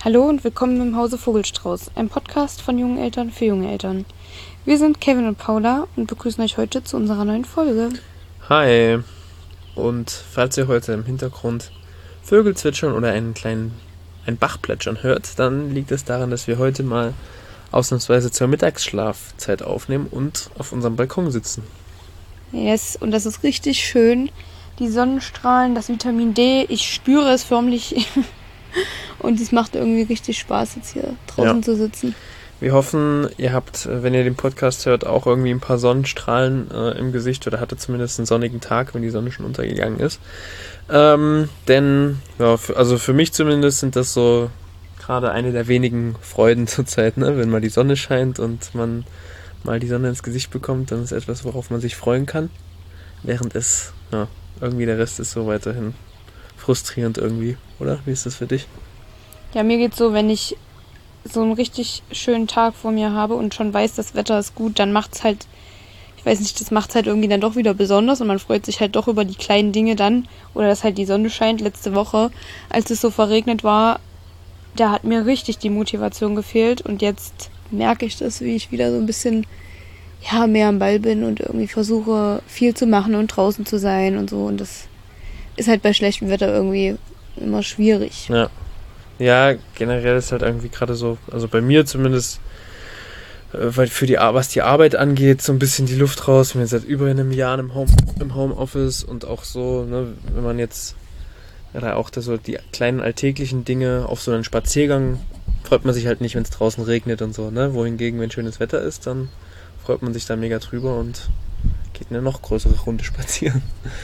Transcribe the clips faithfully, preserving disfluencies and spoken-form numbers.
Hallo und willkommen im Hause Vogelstrauß, ein Podcast von jungen Eltern für junge Eltern. Wir sind Kevin und Paula und begrüßen euch heute zu unserer neuen Folge. Hi! Und falls ihr heute im Hintergrund Vögel zwitschern oder einen kleinen ein Bach plätschern hört, dann liegt es daran, dass wir heute mal ausnahmsweise zur Mittagsschlafzeit aufnehmen und auf unserem Balkon sitzen. Yes, und das ist richtig schön. Die Sonnenstrahlen, das Vitamin D, ich spüre es förmlich. Und es macht irgendwie richtig Spaß, jetzt hier draußen ja. zu sitzen. Wir hoffen, ihr habt, wenn ihr den Podcast hört, auch irgendwie ein paar Sonnenstrahlen äh, im Gesicht oder hattet zumindest einen sonnigen Tag, wenn die Sonne schon untergegangen ist. Ähm, denn, ja, für, also für mich zumindest sind das so gerade eine der wenigen Freuden zur Zeit, ne? Wenn mal die Sonne scheint und man mal die Sonne ins Gesicht bekommt, dann ist etwas, worauf man sich freuen kann. Während es, ja, irgendwie der Rest ist so weiterhin frustrierend irgendwie, oder? Wie ist das für dich? Ja, mir geht's so, wenn ich so einen richtig schönen Tag vor mir habe und schon weiß, das Wetter ist gut, dann macht's halt, ich weiß nicht, das macht's halt irgendwie dann doch wieder besonders und man freut sich halt doch über die kleinen Dinge dann oder dass halt die Sonne scheint. Letzte Woche, als es so verregnet war, da hat mir richtig die Motivation gefehlt und jetzt merke ich das, wie ich wieder so ein bisschen ja, mehr am Ball bin und irgendwie versuche, viel zu machen und draußen zu sein und so und das ist halt bei schlechtem Wetter irgendwie immer schwierig. Ja. Ja, generell ist halt irgendwie gerade so, also bei mir zumindest, weil für die was die Arbeit angeht, so ein bisschen die Luft raus. Ich bin seit über einem Jahr im, Home, im Homeoffice und auch so, ne, wenn man jetzt ja, auch das, so die kleinen alltäglichen Dinge auf so einen Spaziergang freut man sich halt nicht, wenn es draußen regnet und so, ne? Wohingegen, wenn schönes Wetter ist, dann freut man sich da mega drüber und geht eine noch größere Runde spazieren.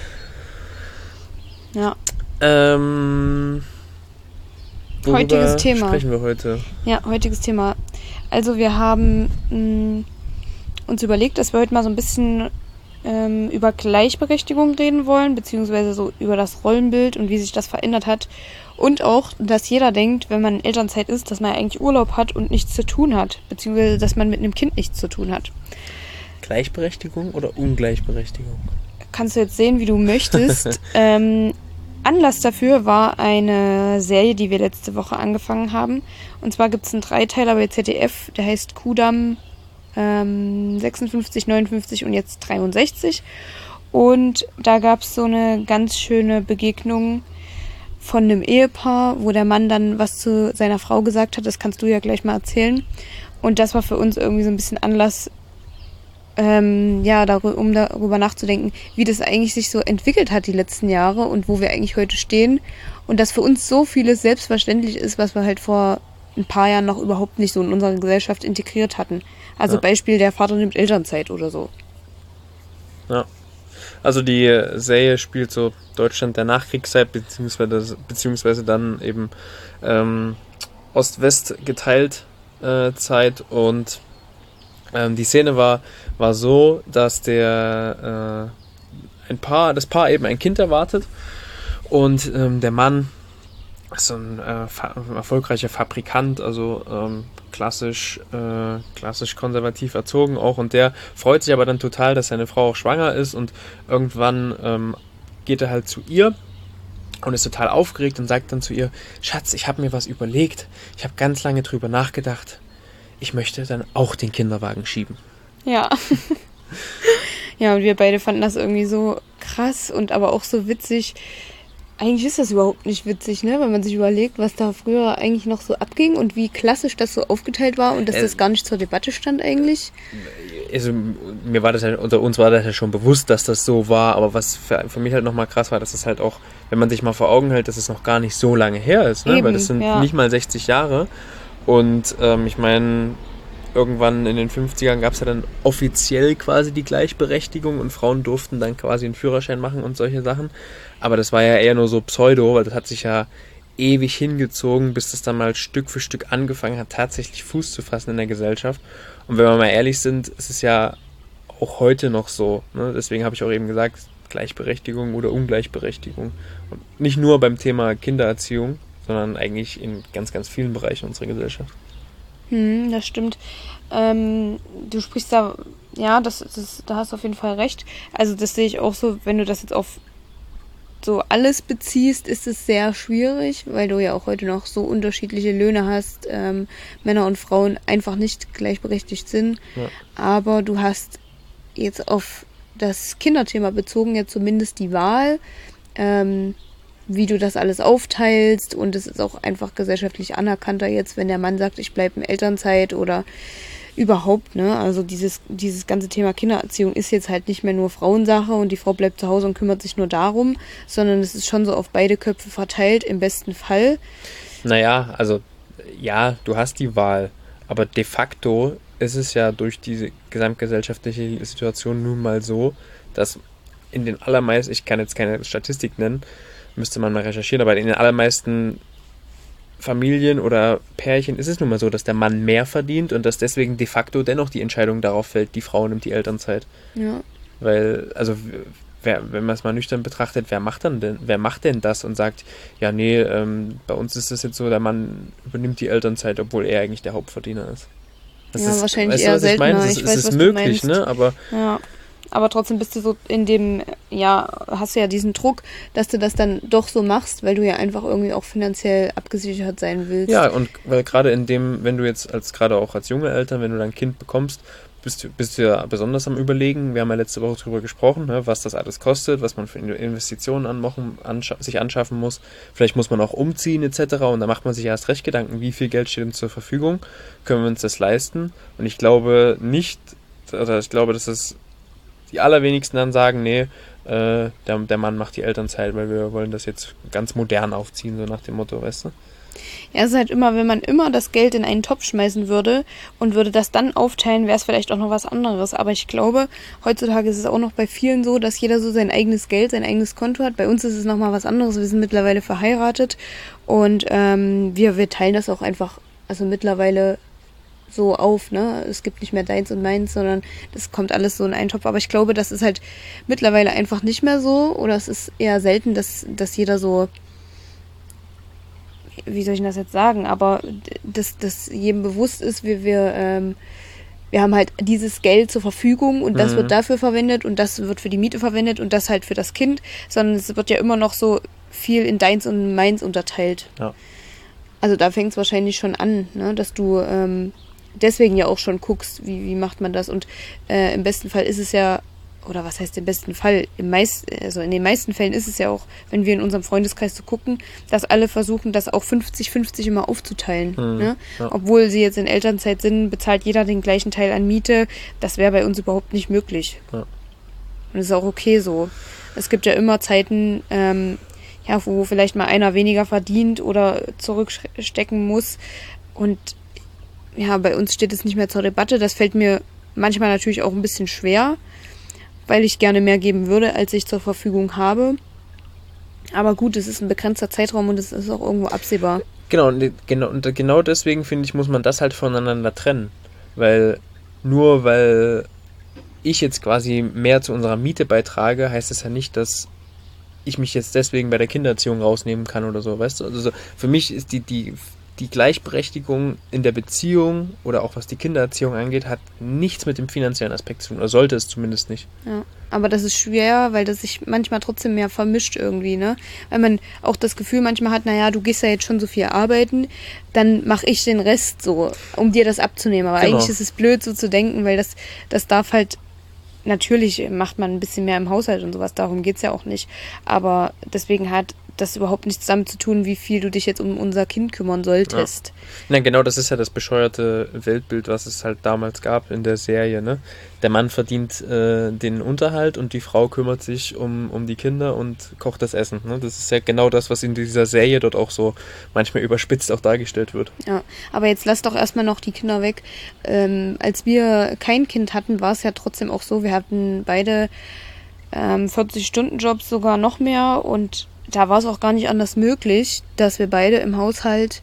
Ja. Ähm... Worüber heutiges Thema. sprechen wir heute? Ja, heutiges Thema. Also wir haben mh, uns überlegt, dass wir heute mal so ein bisschen ähm, über Gleichberechtigung reden wollen, beziehungsweise so über das Rollenbild und wie sich das verändert hat. Und auch, dass jeder denkt, wenn man in Elternzeit ist, dass man eigentlich Urlaub hat und nichts zu tun hat, beziehungsweise dass man mit einem Kind nichts zu tun hat. Gleichberechtigung oder Ungleichberechtigung? Kannst du jetzt sehen, wie du möchtest. ähm, Anlass dafür war eine Serie, die wir letzte Woche angefangen haben. Und zwar gibt es einen Dreiteiler bei Z D F, der heißt Kudamm ähm, sechsundfünfzig, neunundfünfzig und jetzt dreiundsechzig. Und da gab es so eine ganz schöne Begegnung von einem Ehepaar, wo der Mann dann was zu seiner Frau gesagt hat. Das kannst du ja gleich mal erzählen. Und das war für uns irgendwie so ein bisschen Anlass, Ähm, ja, darüber, um darüber nachzudenken, wie das eigentlich sich so entwickelt hat die letzten Jahre und wo wir eigentlich heute stehen und dass für uns so vieles selbstverständlich ist, was wir halt vor ein paar Jahren noch überhaupt nicht so in unserer Gesellschaft integriert hatten. Also ja. Beispiel, der Vater nimmt Elternzeit oder so. Ja, also die Serie spielt so Deutschland der Nachkriegszeit, beziehungsweise, beziehungsweise dann eben ähm, Ost-West geteilt äh, Zeit und Ähm, die Szene war, war so, dass der äh, ein Paar, das Paar eben ein Kind erwartet und ähm, der Mann ist so ein, äh, fa- ein erfolgreicher Fabrikant, also ähm, klassisch, äh, klassisch konservativ erzogen auch und der freut sich aber dann total, dass seine Frau auch schwanger ist und irgendwann ähm, geht er halt zu ihr und ist total aufgeregt und sagt dann zu ihr, Schatz, ich habe mir was überlegt, ich habe ganz lange drüber nachgedacht. Ich möchte dann auch den Kinderwagen schieben. Ja. Ja, und wir beide fanden das irgendwie so krass und aber auch so witzig. Eigentlich ist das überhaupt nicht witzig, ne? Wenn man sich überlegt, was da früher eigentlich noch so abging und wie klassisch das so aufgeteilt war und dass äh, das gar nicht zur Debatte stand eigentlich. Also mir war das ja, unter uns war das ja schon bewusst, dass das so war, aber was für, für mich halt nochmal krass war, dass es halt auch, wenn man sich mal vor Augen hält, dass es noch gar nicht so lange her ist, ne? Eben, weil das sind ja. nicht mal sechzig Jahre. Und ähm, ich meine, irgendwann in den fünfzigern gab es ja dann offiziell quasi die Gleichberechtigung und Frauen durften dann quasi einen Führerschein machen und solche Sachen. Aber das war ja eher nur so Pseudo, weil das hat sich ja ewig hingezogen, bis das dann mal Stück für Stück angefangen hat, tatsächlich Fuß zu fassen in der Gesellschaft. Und wenn wir mal ehrlich sind, ist es ja auch heute noch so. Ne? Deswegen habe ich auch eben gesagt, Gleichberechtigung oder Ungleichberechtigung. Und nicht nur beim Thema Kindererziehung, sondern eigentlich in ganz, ganz vielen Bereichen unserer Gesellschaft. Hm, das stimmt. Ähm, du sprichst da, ja, das, das, da hast du auf jeden Fall recht. Also das sehe ich auch so, wenn du das jetzt auf so alles beziehst, ist es sehr schwierig, weil du ja auch heute noch so unterschiedliche Löhne hast, ähm, Männer und Frauen einfach nicht gleichberechtigt sind. Ja. Aber du hast jetzt auf das Kinderthema bezogen ja zumindest die Wahl, ähm, wie du das alles aufteilst, und es ist auch einfach gesellschaftlich anerkannter jetzt, wenn der Mann sagt, ich bleibe in Elternzeit oder überhaupt, ne? Also dieses, dieses ganze Thema Kindererziehung ist jetzt halt nicht mehr nur Frauensache und die Frau bleibt zu Hause und kümmert sich nur darum, sondern es ist schon so auf beide Köpfe verteilt, im besten Fall. Naja, also ja, du hast die Wahl, aber de facto ist es ja durch diese gesamtgesellschaftliche Situation nun mal so, dass in den allermeisten, ich kann jetzt keine Statistik nennen, müsste man mal recherchieren, aber in den allermeisten Familien oder Pärchen ist es nun mal so, dass der Mann mehr verdient und dass deswegen de facto dennoch die Entscheidung darauf fällt, die Frau nimmt die Elternzeit. Ja. Weil, also wer, wenn man es mal nüchtern betrachtet, wer macht dann denn, wer macht denn das und sagt, ja nee, ähm, bei uns ist es jetzt so, der Mann übernimmt die Elternzeit, obwohl er eigentlich der Hauptverdiener ist. Das ja, ist, wahrscheinlich weißt du, eher was ich seltener. meine? Es ist, Ich es weiß, ist was möglich, du meinst. ne? Aber ja. Aber trotzdem bist du so in dem, ja, hast du ja diesen Druck, dass du das dann doch so machst, weil du ja einfach irgendwie auch finanziell abgesichert sein willst. ja, und weil gerade in dem, wenn du jetzt als gerade auch als junge Eltern, wenn du dein Kind bekommst, bist du, bist du ja besonders am Überlegen. Wir haben ja letzte Woche drüber gesprochen, ne, was das alles kostet, was man für Investitionen anmachen, anscha- sich anschaffen muss. Vielleicht muss man auch umziehen et cetera. Und da macht man sich erst recht Gedanken, wie viel Geld steht uns zur Verfügung, können wir uns das leisten? Und ich glaube nicht, oder ich glaube, dass es die allerwenigsten dann sagen, nee, äh, der, der Mann macht die Elternzeit, weil wir wollen das jetzt ganz modern aufziehen, so nach dem Motto, weißt du? Ja, es ist halt immer, wenn man immer das Geld in einen Topf schmeißen würde und würde das dann aufteilen, wäre es vielleicht auch noch was anderes. Aber ich glaube, heutzutage ist es auch noch bei vielen so, dass jeder so sein eigenes Geld, sein eigenes Konto hat. Bei uns ist es nochmal was anderes. Wir sind mittlerweile verheiratet und ähm, wir, wir teilen das auch einfach, also mittlerweile so auf, ne? Es gibt nicht mehr deins und meins, sondern das kommt alles so in einen Topf. Aber ich glaube, das ist halt mittlerweile einfach nicht mehr so, oder es ist eher selten, dass, dass jeder so, wie soll ich das jetzt sagen, aber dass, dass jedem bewusst ist, wir, wir, ähm, wir haben halt dieses Geld zur Verfügung und das Mhm. wird dafür verwendet und das wird für die Miete verwendet und das halt für das Kind, sondern es wird ja immer noch so viel in deins und meins unterteilt. Ja. Also da fängt es wahrscheinlich schon an, ne? Dass du ähm, deswegen ja auch schon guckst, wie, wie macht man das, und äh, im besten Fall ist es ja, oder was heißt im besten Fall, im meist, also in den meisten Fällen ist es ja auch, wenn wir in unserem Freundeskreis so gucken, dass alle versuchen, das auch fünfzig fünfzig immer aufzuteilen. Mhm, Ne? ja. Obwohl sie jetzt in Elternzeit sind, bezahlt jeder den gleichen Teil an Miete. Das wäre bei uns überhaupt nicht möglich. Ja. Und das ist auch okay so. Es gibt ja immer Zeiten, ähm, ja, wo vielleicht mal einer weniger verdient oder zurückstecken muss. Und ja, bei uns steht es nicht mehr zur Debatte. Das fällt mir manchmal natürlich auch ein bisschen schwer, weil ich gerne mehr geben würde, als ich zur Verfügung habe. Aber gut, es ist ein begrenzter Zeitraum und es ist auch irgendwo absehbar. Genau, und genau, und genau deswegen, finde ich, muss man das halt voneinander trennen. Weil nur weil ich jetzt quasi mehr zu unserer Miete beitrage, heißt das ja nicht, dass ich mich jetzt deswegen bei der Kindererziehung rausnehmen kann oder so, weißt du? Also so, für mich ist die, die, die Gleichberechtigung in der Beziehung oder auch was die Kindererziehung angeht, hat nichts mit dem finanziellen Aspekt zu tun, oder sollte es zumindest nicht. Ja, aber das ist schwer, weil das sich manchmal trotzdem mehr vermischt irgendwie, ne? Weil man auch das Gefühl manchmal hat, naja, du gehst ja jetzt schon so viel arbeiten, dann mache ich den Rest so, um dir das abzunehmen. Aber Genau. eigentlich ist es blöd, so zu denken, weil das, das darf halt, natürlich macht man ein bisschen mehr im Haushalt und sowas, darum geht's ja auch nicht. Aber deswegen hat das überhaupt nichts damit zu tun, wie viel du dich jetzt um unser Kind kümmern solltest. Ja. Na, genau, das ist ja das bescheuerte Weltbild, was es halt damals gab in der Serie, ne? Der Mann verdient äh, den Unterhalt und die Frau kümmert sich um, um die Kinder und kocht das Essen, ne? Das ist ja genau das, was in dieser Serie dort auch so manchmal überspitzt auch dargestellt wird. Ja, aber jetzt lass doch erstmal noch die Kinder weg. Ähm, als wir kein Kind hatten, war es ja trotzdem auch so, wir hatten beide ähm, vierzig-Stunden-Jobs, sogar noch mehr, und da war es auch gar nicht anders möglich, dass wir beide im Haushalt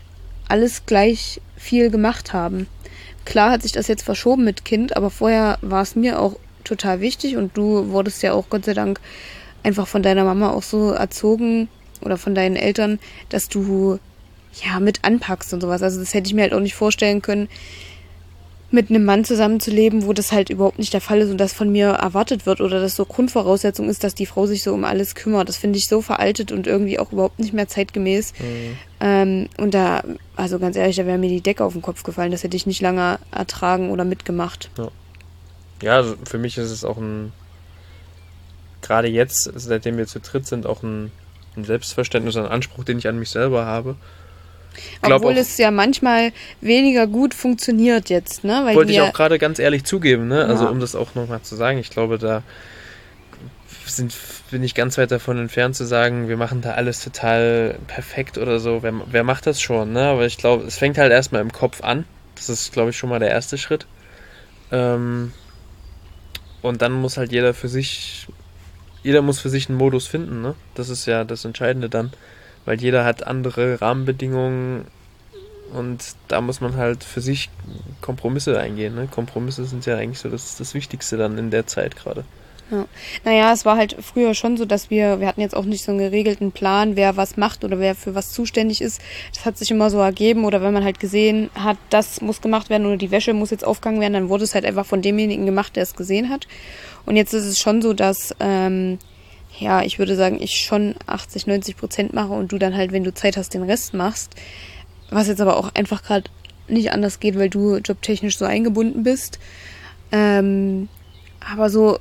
alles gleich viel gemacht haben. Klar hat sich das jetzt verschoben mit Kind, aber vorher war es mir auch total wichtig, und du wurdest ja auch Gott sei Dank einfach von deiner Mama auch so erzogen oder von deinen Eltern, dass du ja mit anpackst und sowas. Also das hätte ich mir halt auch nicht vorstellen können, mit einem Mann zusammenzuleben, wo das halt überhaupt nicht der Fall ist und das von mir erwartet wird oder das so Grundvoraussetzung ist, dass die Frau sich so um alles kümmert. Das finde ich so veraltet und irgendwie auch überhaupt nicht mehr zeitgemäß. Mhm. Ähm, und da, also ganz ehrlich, da wäre mir die Decke auf den Kopf gefallen. Das hätte ich nicht lange ertragen oder mitgemacht. Ja, ja, also für mich ist es auch ein, gerade jetzt, seitdem wir zu dritt sind, auch ein, ein Selbstverständnis, ein Anspruch, den ich an mich selber habe. Obwohl auch, es ja manchmal weniger gut funktioniert jetzt, ne? Weil wollte ich auch gerade ganz ehrlich zugeben, ne? Ja. Also um das auch nochmal zu sagen, ich glaube, da sind, bin ich ganz weit davon entfernt zu sagen, wir machen da alles total perfekt oder so. Wer, wer macht das schon, ne? Aber ich glaube, es fängt halt erstmal im Kopf an. Das ist, glaube ich, schon mal der erste Schritt. Ähm, und dann muss halt jeder für sich, jeder muss für sich einen Modus finden, ne? Das ist ja das Entscheidende dann. Weil jeder hat andere Rahmenbedingungen und da muss man halt für sich Kompromisse eingehen. Ne? Kompromisse sind ja eigentlich so das, das Wichtigste dann in der Zeit gerade. Ja. Naja, es war halt früher schon so, dass wir, wir hatten jetzt auch nicht so einen geregelten Plan, wer was macht oder wer für was zuständig ist. Das hat sich immer so ergeben oder wenn man halt gesehen hat, das muss gemacht werden oder die Wäsche muss jetzt aufgehangen werden, dann wurde es halt einfach von demjenigen gemacht, der es gesehen hat. Und jetzt ist es schon so, dass... Ähm, ja, ich würde sagen, ich schon achtzig, neunzig Prozent mache und du dann halt, wenn du Zeit hast, den Rest machst. Was jetzt aber auch einfach gerade nicht anders geht, weil du jobtechnisch so eingebunden bist. Ähm, aber so,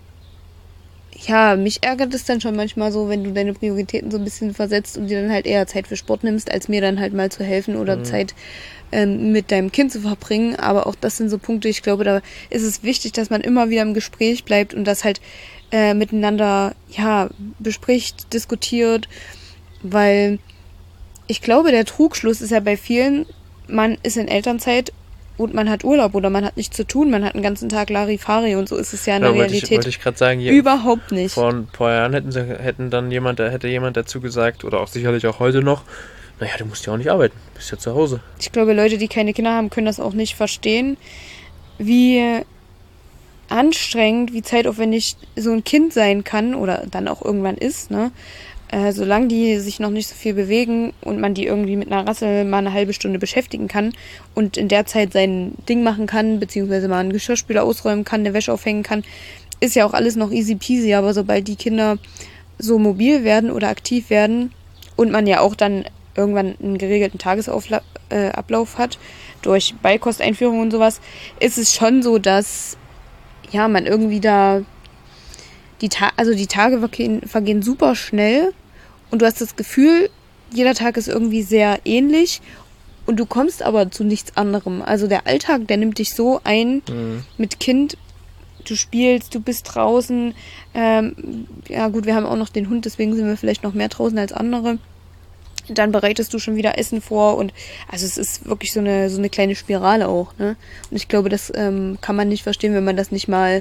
ja, mich ärgert es dann schon manchmal so, wenn du deine Prioritäten so ein bisschen versetzt und dir dann halt eher Zeit für Sport nimmst, als mir dann halt mal zu helfen oder mhm. Zeit ähm, mit deinem Kind zu verbringen. Aber auch das sind so Punkte, ich glaube, da ist es wichtig, dass man immer wieder im Gespräch bleibt und das halt Äh, miteinander ja bespricht, diskutiert, weil ich glaube, der Trugschluss ist ja bei vielen, man ist in Elternzeit und man hat Urlaub oder man hat nichts zu tun, man hat einen ganzen Tag Larifari und so ist es ja in der ja, Realität ich, wollte ich gerade sagen, überhaupt nicht. Vor ein paar Jahren hätten, sie, hätten dann jemand, hätte jemand dazu gesagt, oder auch sicherlich auch heute noch, naja, du musst ja auch nicht arbeiten, du bist ja zu Hause. Ich glaube, Leute, die keine Kinder haben, können das auch nicht verstehen, wie anstrengend, wie zeitaufwendig so ein Kind sein kann oder dann auch irgendwann ist, ne? Äh, solange die sich noch nicht so viel bewegen und man die irgendwie mit einer Rassel mal eine halbe Stunde beschäftigen kann und in der Zeit sein Ding machen kann, beziehungsweise mal einen Geschirrspüler ausräumen kann, eine Wäsche aufhängen kann, ist ja auch alles noch easy peasy, aber sobald die Kinder so mobil werden oder aktiv werden und man ja auch dann irgendwann einen geregelten Tagesablauf äh, hat, durch Beikosteinführung und sowas, ist es schon so, dass ja, man irgendwie da die Ta- also die Tage vergehen, vergehen super schnell und du hast das Gefühl, jeder Tag ist irgendwie sehr ähnlich und du kommst aber zu nichts anderem. Also der Alltag, der nimmt dich so ein mhm. mit Kind, du spielst, du bist draußen. Ähm, ja gut, wir haben auch noch den Hund, deswegen sind wir vielleicht noch mehr draußen als andere. Dann bereitest du schon wieder Essen vor und also es ist wirklich so eine so eine kleine Spirale auch, ne? Und ich glaube, das ähm, kann man nicht verstehen, wenn man das nicht mal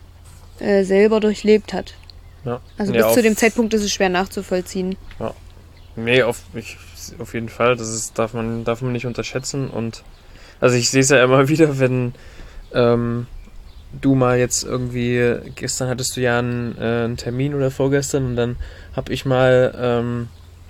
äh, selber durchlebt hat. Ja. Also ja, bis zu dem Zeitpunkt ist es schwer nachzuvollziehen. Ja. Nee, auf, ich, auf jeden Fall, das ist, darf man darf man nicht unterschätzen und also ich sehe es ja immer wieder, wenn ähm, du mal jetzt irgendwie, gestern hattest du ja einen, äh, einen Termin oder vorgestern und dann habe ich mal ähm,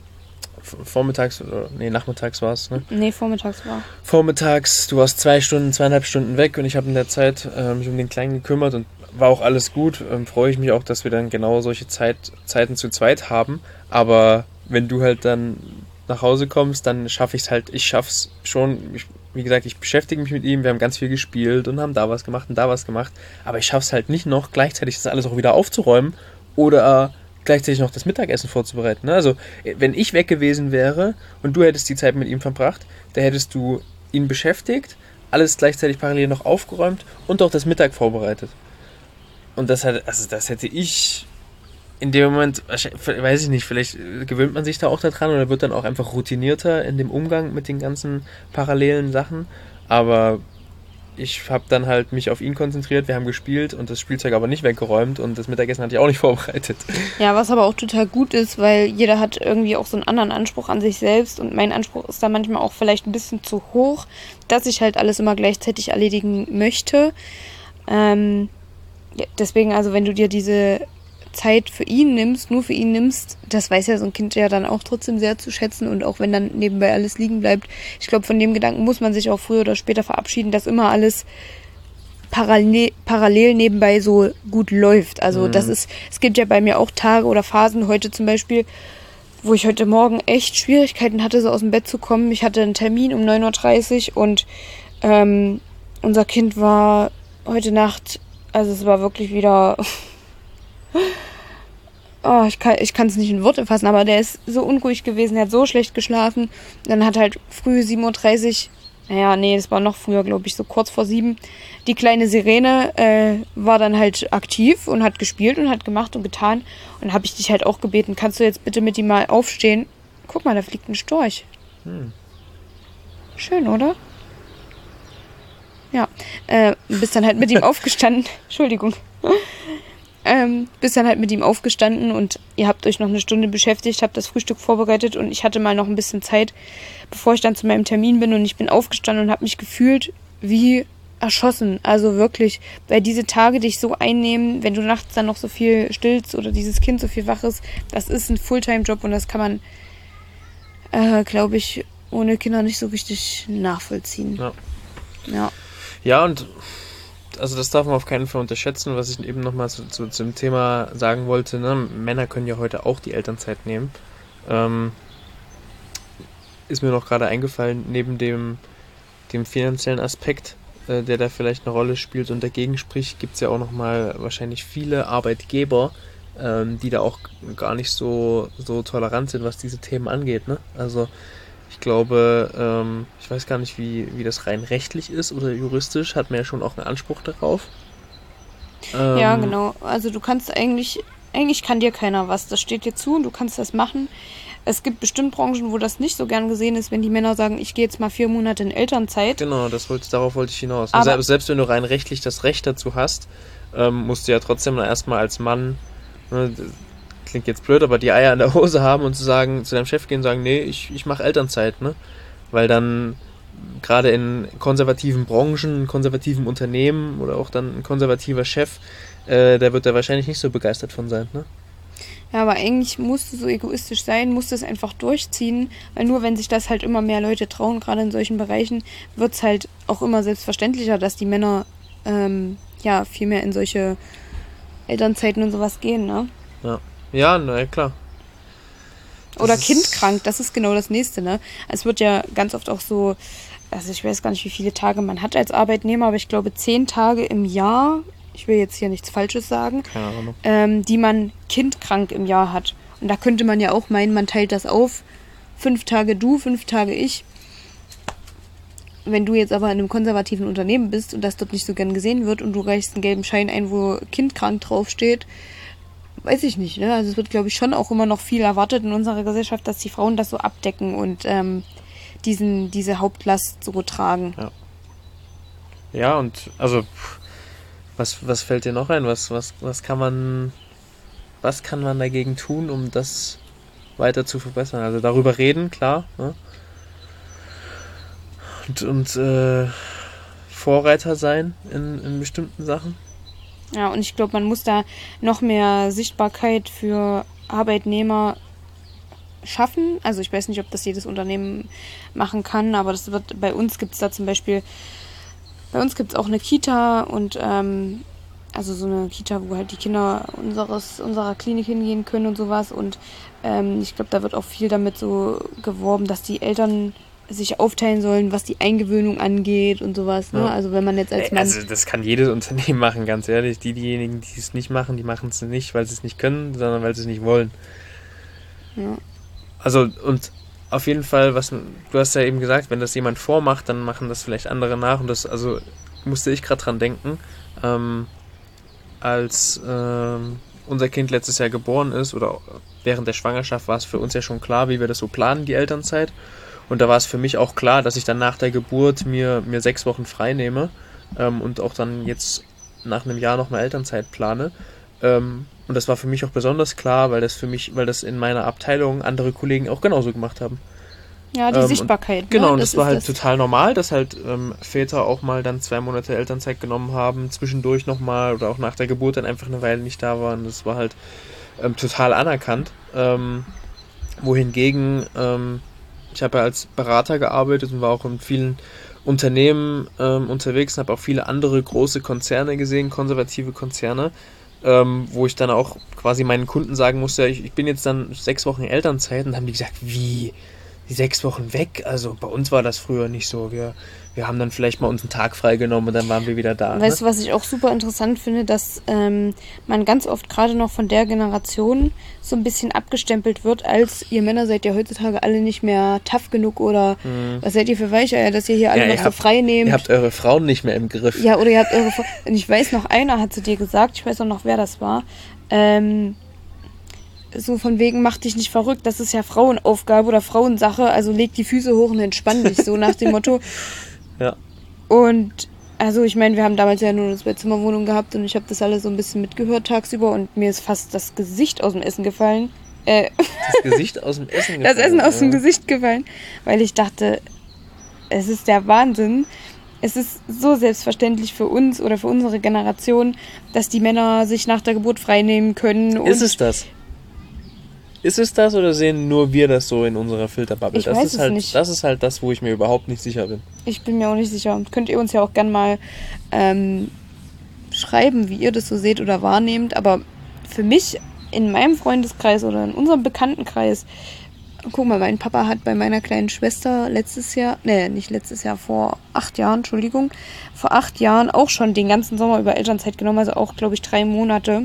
vormittags, oder nee, nachmittags war es, ne? Nee, vormittags war. Vormittags, du warst zwei Stunden, zweieinhalb Stunden weg und ich habe in der Zeit äh, mich um den Kleinen gekümmert und war auch alles gut. Ähm, freue ich mich auch, dass wir dann genau solche Zeit, Zeiten zu zweit haben. Aber wenn du halt dann nach Hause kommst, dann schaffe ich es halt, ich schaff's schon, ich, wie gesagt, ich beschäftige mich mit ihm, wir haben ganz viel gespielt und haben da was gemacht und da was gemacht, aber ich schaffe es halt nicht noch, gleichzeitig das alles auch wieder aufzuräumen oder gleichzeitig noch das Mittagessen vorzubereiten. Also, wenn ich weg gewesen wäre und du hättest die Zeit mit ihm verbracht, da hättest du ihn beschäftigt, alles gleichzeitig parallel noch aufgeräumt und auch das Mittag vorbereitet. Und das hat, also das hätte ich in dem Moment, weiß ich nicht, vielleicht gewöhnt man sich da auch daran oder wird dann auch einfach routinierter in dem Umgang mit den ganzen parallelen Sachen. Aber ich habe dann halt mich auf ihn konzentriert, wir haben gespielt und das Spielzeug aber nicht weggeräumt und das Mittagessen hatte ich auch nicht vorbereitet. Ja, was aber auch total gut ist, weil jeder hat irgendwie auch so einen anderen Anspruch an sich selbst und mein Anspruch ist da manchmal auch vielleicht ein bisschen zu hoch, dass ich halt alles immer gleichzeitig erledigen möchte. Ähm, ja, deswegen, also wenn du dir diese Zeit für ihn nimmst, nur für ihn nimmst, das weiß ja so ein Kind ja dann auch trotzdem sehr zu schätzen und auch wenn dann nebenbei alles liegen bleibt. Ich glaube, von dem Gedanken muss man sich auch früher oder später verabschieden, dass immer alles parallel, parallel nebenbei so gut läuft. Also Mhm. das ist, es gibt ja bei mir auch Tage oder Phasen, heute zum Beispiel, wo ich heute Morgen echt Schwierigkeiten hatte, so aus dem Bett zu kommen. Ich hatte einen Termin um neun Uhr dreißig und ähm, unser Kind war heute Nacht, also es war wirklich wieder, oh, ich kann ich kann es nicht in Worte fassen, aber der ist so unruhig gewesen, der hat so schlecht geschlafen. Dann hat halt früh sieben Uhr dreißig, naja, nee, das war noch früher, glaube ich, so kurz vor sieben, die kleine Sirene äh, war dann halt aktiv und hat gespielt und hat gemacht und getan. Und dann habe ich dich halt auch gebeten, kannst du jetzt bitte mit ihm mal aufstehen? Guck mal, da fliegt ein Storch. Hm. Schön, oder? Ja, äh, bist dann halt mit ihm aufgestanden. Entschuldigung. Ähm, bist dann halt mit ihm aufgestanden und ihr habt euch noch eine Stunde beschäftigt, habt das Frühstück vorbereitet und ich hatte mal noch ein bisschen Zeit, bevor ich dann zu meinem Termin bin, und ich bin aufgestanden und habe mich gefühlt wie erschossen. Also wirklich, weil diese Tage dich so einnehmen, wenn du nachts dann noch so viel stillst oder dieses Kind so viel wach ist, das ist ein Fulltime-Job und das kann man, äh, glaube ich, ohne Kinder nicht so richtig nachvollziehen. Ja. Ja. Ja, und also das darf man auf keinen Fall unterschätzen, was ich eben nochmal zu, zu, zum Thema sagen wollte, ne? Männer können ja heute auch die Elternzeit nehmen. Ähm, ist mir noch gerade eingefallen, neben dem, dem finanziellen Aspekt, äh, der da vielleicht eine Rolle spielt und dagegen spricht, gibt es ja auch nochmal wahrscheinlich viele Arbeitgeber, ähm, die da auch gar nicht so, so tolerant sind, was diese Themen angeht. Ne? Also ich glaube, ähm, ich weiß gar nicht, wie, wie das rein rechtlich ist oder juristisch, hat man ja schon auch einen Anspruch darauf. Ähm, Ja, genau. Also du kannst eigentlich, eigentlich kann dir keiner was. Das steht dir zu und du kannst das machen. Es gibt bestimmt Branchen, wo das nicht so gern gesehen ist, wenn die Männer sagen, ich gehe jetzt mal vier Monate in Elternzeit. Genau, das wollte, darauf wollte ich hinaus. Aber- selbst, selbst wenn du rein rechtlich das Recht dazu hast, ähm, musst du ja trotzdem erstmal als Mann, ne, klingt jetzt blöd, aber die Eier in der Hose haben und zu sagen, zu deinem Chef gehen und sagen, nee, ich, ich mache Elternzeit, ne? Weil dann gerade in konservativen Branchen, konservativen Unternehmen oder auch dann ein konservativer Chef, äh, der wird da wahrscheinlich nicht so begeistert von sein, ne? Ja, aber eigentlich musst du so egoistisch sein, musst es einfach durchziehen, weil nur wenn sich das halt immer mehr Leute trauen, gerade in solchen Bereichen, wird es halt auch immer selbstverständlicher, dass die Männer ähm, ja viel mehr in solche Elternzeiten und sowas gehen, ne? Ja, ja, na ja, klar. Das Oder ist- kindkrank, das ist genau das Nächste, ne? Es wird ja ganz oft auch so, also ich weiß gar nicht, wie viele Tage man hat als Arbeitnehmer, aber ich glaube zehn Tage im Jahr, ich will jetzt hier nichts Falsches sagen, Keine Ahnung. ähm, die man kindkrank im Jahr hat. Und da könnte man ja auch meinen, man teilt das auf. Fünf Tage du, fünf Tage ich. Wenn du jetzt aber in einem konservativen Unternehmen bist und das dort nicht so gern gesehen wird und du reichst einen gelben Schein ein, wo kindkrank draufsteht, weiß ich nicht. Ne? Also es wird, glaube ich, schon auch immer noch viel erwartet in unserer Gesellschaft, dass die Frauen das so abdecken und ähm, diesen, diese Hauptlast so tragen. Ja, und also was, was fällt dir noch ein? Was, was, was kann man was kann man dagegen tun, um das weiter zu verbessern? Also darüber reden, klar. Ne? Und, und äh, Vorreiter sein in, in bestimmten Sachen. Ja, und ich glaube, man muss da noch mehr Sichtbarkeit für Arbeitnehmer schaffen. Also ich weiß nicht, ob das jedes Unternehmen machen kann, aber das wird, bei uns gibt es da zum Beispiel, bei uns gibt es auch eine Kita und ähm, also so eine Kita, wo halt die Kinder unseres, unserer Klinik hingehen können und sowas. Und ähm, ich glaube, da wird auch viel damit so geworben, dass die Eltern sich aufteilen sollen, was die Eingewöhnung angeht und sowas. Ne? Ja. Also wenn man jetzt als Mann... Also das kann jedes Unternehmen machen, ganz ehrlich. Die, diejenigen, die es nicht machen, die machen es nicht, weil sie es nicht können, sondern weil sie es nicht wollen. Ja. Also und auf jeden Fall, was du hast ja eben gesagt, wenn das jemand vormacht, dann machen das vielleicht andere nach. Und das, also musste ich gerade dran denken, ähm, als ähm, unser Kind letztes Jahr geboren ist oder während der Schwangerschaft, war es für uns ja schon klar, wie wir das so planen, die Elternzeit. Und da war es für mich auch klar, dass ich dann nach der Geburt mir, mir sechs Wochen frei nehme ähm, und auch dann jetzt nach einem Jahr nochmal Elternzeit plane. Ähm, und das war für mich auch besonders klar, weil das für mich, weil das in meiner Abteilung andere Kollegen auch genauso gemacht haben. Ja, die Ähm, Sichtbarkeit. Und, genau, ne? und das, das war ist halt das. total normal, dass halt ähm, Väter auch mal dann zwei Monate Elternzeit genommen haben, zwischendurch nochmal oder auch nach der Geburt dann einfach eine Weile nicht da waren. Das war halt ähm, total anerkannt. Ähm, wohingegen, ähm, ich habe ja als Berater gearbeitet und war auch in vielen Unternehmen ähm, unterwegs und habe auch viele andere große Konzerne gesehen, konservative Konzerne, ähm, wo ich dann auch quasi meinen Kunden sagen musste, ich, ich bin jetzt dann sechs Wochen in Elternzeit, und dann haben die gesagt, wie, die sechs Wochen weg? Also bei uns war das früher nicht so. Wir, wir haben dann vielleicht mal uns einen Tag freigenommen und dann waren wir wieder da. Weißt ne? du, was ich auch super interessant finde, dass ähm, man ganz oft gerade noch von der Generation so ein bisschen abgestempelt wird, als ihr Männer seid ja heutzutage alle nicht mehr tough genug oder Mhm. was seid ihr für Weicheier, dass ihr hier alle Ja, noch ihr so habt- frei nehmt. Ihr habt eure Frauen nicht mehr im Griff. Ja, oder ihr habt eure... Vor- Und ich weiß noch, einer hat zu dir gesagt, ich weiß auch noch, wer das war, ähm, so von wegen, mach dich nicht verrückt, das ist ja Frauenaufgabe oder Frauensache, also leg die Füße hoch und entspann dich, so nach dem Motto. Ja. Und also ich meine, wir haben damals ja nur eine Zwei-Zimmer-Wohnung gehabt und ich habe das alles so ein bisschen mitgehört tagsüber und mir ist fast das Gesicht aus dem Essen gefallen. Äh, Das Gesicht aus dem Essen das gefallen, Essen aus dem ja. Gesicht gefallen, weil ich dachte, es ist der Wahnsinn. Es ist so selbstverständlich für uns oder für unsere Generation, dass die Männer sich nach der Geburt freinehmen können. Und Ist es das? Ist es das oder sehen nur wir das so in unserer Filterbubble? Ich das weiß ist es halt, nicht. Das ist halt das, wo ich mir überhaupt nicht sicher bin. ich bin mir auch nicht sicher. Könnt ihr uns ja auch gern mal ähm, schreiben, wie ihr das so seht oder wahrnehmt. Aber für mich in meinem Freundeskreis oder in unserem Bekanntenkreis, guck mal, mein Papa hat bei meiner kleinen Schwester letztes Jahr, nee, nicht letztes Jahr, vor acht Jahren, Entschuldigung, vor acht Jahren auch schon den ganzen Sommer über Elternzeit genommen, also auch, glaube ich, drei Monate.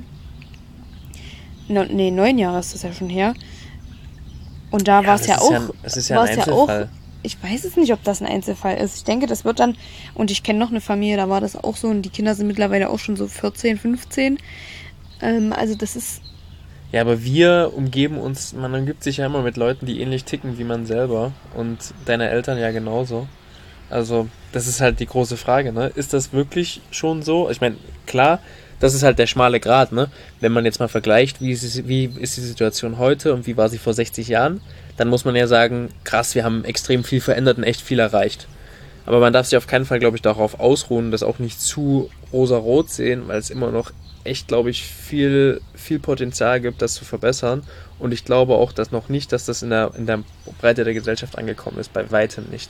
No, nee, neun Jahre ist das ja schon her. Und da war es das ja ist auch, ja, das ist ja war's ein ja Einzelfall. auch, ich weiß es nicht, ob das ein Einzelfall ist. Ich denke, das wird dann, und ich kenne noch eine Familie, da war das auch so, und die Kinder sind mittlerweile auch schon so vierzehn, fünfzehn. Ähm, also das ist, Ja, aber wir umgeben uns, man umgibt sich ja immer mit Leuten, die ähnlich ticken wie man selber, und deine Eltern ja genauso. Also, das ist halt die große Frage, ne? Ist das wirklich schon so? Ich meine, klar, das ist halt der schmale Grat, ne? Wenn man jetzt mal vergleicht, wie ist, es- wie ist die Situation heute und wie war sie vor sechzig Jahren, dann muss man ja sagen, krass, wir haben extrem viel verändert und echt viel erreicht. Aber man darf sich auf keinen Fall, glaube ich, darauf ausruhen, das auch nicht zu rosarot sehen, weil es immer noch echt, glaube ich, viel, viel Potenzial gibt, das zu verbessern. Und ich glaube auch, dass noch nicht, dass das in der, in der Breite der Gesellschaft angekommen ist. Bei weitem nicht.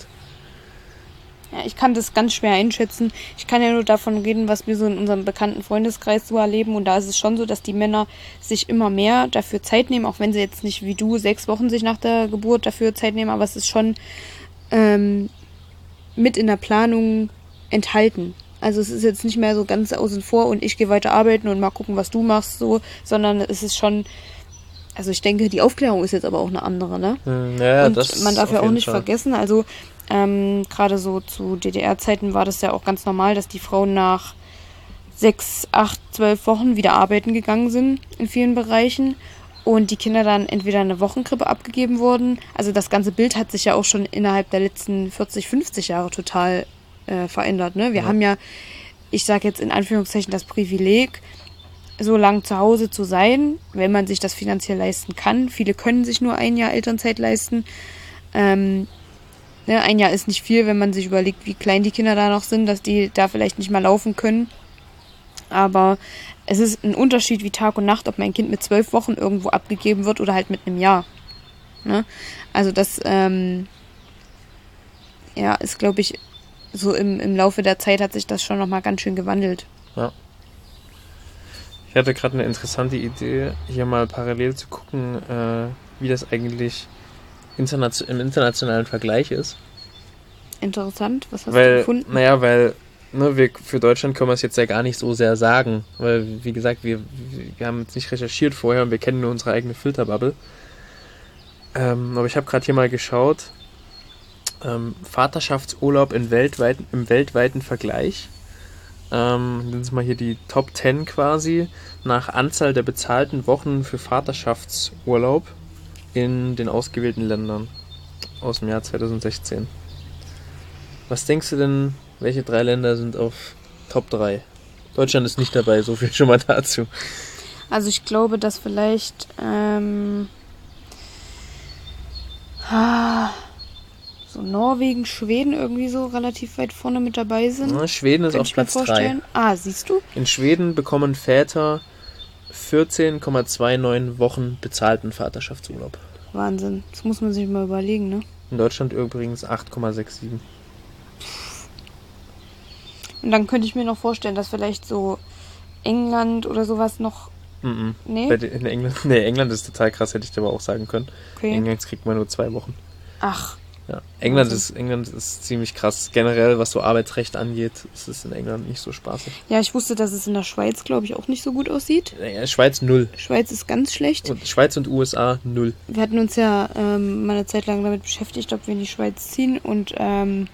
ja, ich kann das ganz schwer einschätzen. Ich kann ja nur davon reden, was wir so in unserem bekannten Freundeskreis so erleben. Und da ist es schon so, dass die Männer sich immer mehr dafür Zeit nehmen, auch wenn sie jetzt nicht wie du sechs Wochen sich nach der Geburt dafür Zeit nehmen, aber es ist schon ähm, mit in der Planung enthalten. Also es ist jetzt nicht mehr so ganz außen vor und ich gehe weiter arbeiten und mal gucken, was du machst, so, sondern es ist schon, also ich denke, die Aufklärung ist jetzt aber auch eine andere, ne? Hm, ja, und das man darf auf ja auch jeden nicht Fall. vergessen, also ähm, gerade so zu D D R-Zeiten war das ja auch ganz normal, dass die Frauen nach sechs, acht, zwölf Wochen wieder arbeiten gegangen sind in vielen Bereichen und die Kinder dann entweder in eine Wochenkrippe abgegeben wurden. Also das ganze Bild hat sich ja auch schon innerhalb der letzten vierzig, fünfzig Jahre total äh, verändert. Ne? Wir Ja. haben ja, ich sage jetzt in Anführungszeichen, das Privileg, so lang zu Hause zu sein, wenn man sich das finanziell leisten kann. Viele können sich nur ein Jahr Elternzeit leisten. Ähm, ne, ein Jahr ist nicht viel, wenn man sich überlegt, wie klein die Kinder da noch sind, dass die da vielleicht nicht mal laufen können. Aber es ist ein Unterschied wie Tag und Nacht, ob mein Kind mit zwölf Wochen irgendwo abgegeben wird oder halt mit einem Jahr. Ne? Also das ähm, ja, ist, glaube ich, so im, im Laufe der Zeit hat sich das schon nochmal ganz schön gewandelt. Ja. Ich hatte gerade eine interessante Idee, hier mal parallel zu gucken, äh, wie das eigentlich internation- im internationalen Vergleich ist. Interessant, was hast du Weil, gefunden? naja, weil ne, wir, für Deutschland können wir es jetzt ja gar nicht so sehr sagen, weil, wie gesagt, wir, wir haben jetzt nicht recherchiert vorher und wir kennen nur unsere eigene Filterbubble. Ähm, aber ich habe gerade hier mal geschaut, ähm, Vaterschaftsurlaub in weltweit, im weltweiten Vergleich. Ähm, dann sind mal hier die Top zehn quasi nach Anzahl der bezahlten Wochen für Vaterschaftsurlaub in den ausgewählten Ländern aus dem Jahr zwanzig sechzehn. Was denkst du denn, welche drei Länder sind auf Top drei? Deutschland ist nicht dabei, so viel schon mal dazu. Also ich glaube, dass vielleicht ähm, ah, so Norwegen, Schweden irgendwie so relativ weit vorne mit dabei sind. Na, Schweden ist Könnte auf ich mir Platz drei. vorstellen. Ah, siehst du? In Schweden bekommen Väter vierzehn Komma neunundzwanzig Wochen bezahlten Vaterschaftsurlaub. Wahnsinn. Das muss man sich mal überlegen, ne? In Deutschland übrigens acht Komma siebenundsechzig. Und dann könnte ich mir noch vorstellen, dass vielleicht so England oder sowas noch... Mm-mm. Nee? Bei den- In England, nee, England ist total krass, hätte ich dir aber auch sagen können. Okay. England kriegt man nur zwei Wochen. Ach, Ja. England Wahnsinn. ist, England ist ziemlich krass. Generell, was so Arbeitsrecht angeht, ist es in England nicht so spaßig. ja, ich wusste, dass es in der Schweiz, glaube ich, auch nicht so gut aussieht. Naja, Schweiz null. Schweiz ist ganz schlecht. Und Schweiz und U S A null. Wir hatten uns ja ähm, mal eine Zeit lang damit beschäftigt, ob wir in die Schweiz ziehen. Und ähm,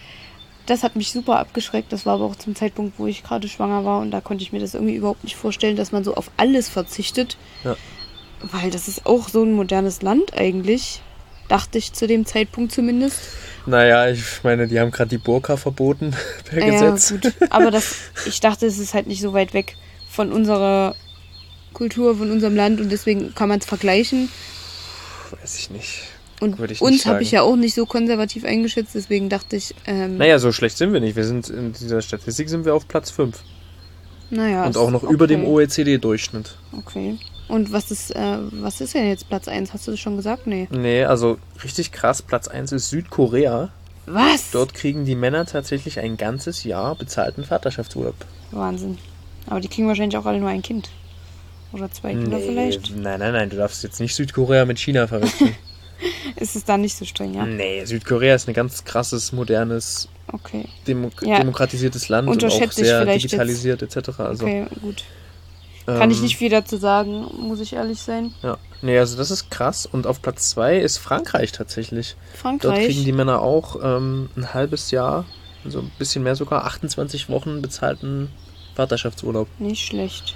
das hat mich super abgeschreckt. Das war aber auch zum Zeitpunkt, wo ich gerade schwanger war. Und da konnte ich mir das irgendwie überhaupt nicht vorstellen, dass man so auf alles verzichtet. Ja. Weil das ist auch so ein modernes Land eigentlich. Dachte ich zu dem Zeitpunkt zumindest. Naja, ich meine, die haben gerade die Burka verboten per Ja, Gesetz. gut. Aber das, ich dachte, es ist halt nicht so weit weg von unserer Kultur, von unserem Land. Und deswegen kann man es vergleichen. Weiß ich nicht. Und Würde ich nicht uns habe sagen. ich ja auch nicht so konservativ eingeschätzt. Deswegen dachte ich, ähm, Naja, so schlecht sind wir nicht. Wir sind in dieser Statistik sind wir auf Platz fünf. naja. Und ist auch noch okay. über dem O E C D-Durchschnitt. Okay. Und was ist, äh, was ist denn jetzt Platz eins? Hast du das schon gesagt? Nee. Nee, also richtig krass. Platz eins ist Südkorea. Was? Dort kriegen die Männer tatsächlich ein ganzes Jahr bezahlten Vaterschaftsurlaub. Wahnsinn. Aber die kriegen wahrscheinlich auch alle nur ein Kind. Oder zwei Kinder vielleicht. Nein, nein, nein, du darfst jetzt nicht Südkorea mit China verwechseln. Ist es da nicht so streng, ja? Nee, Südkorea ist ein ganz krasses, modernes, Okay. Demo- Ja. demokratisiertes Land und auch Unterschätze ich sehr vielleicht digitalisiert et cetera. Also, Okay, gut. Kann ich ähm, nicht viel dazu sagen, muss ich ehrlich sein. Ja, nee, also das ist krass. Und auf Platz zwei ist Frankreich tatsächlich. Dort Frankreich. kriegen die Männer auch ähm, ein halbes Jahr, also ein bisschen mehr sogar, achtundzwanzig Wochen bezahlten Vaterschaftsurlaub. Nicht schlecht.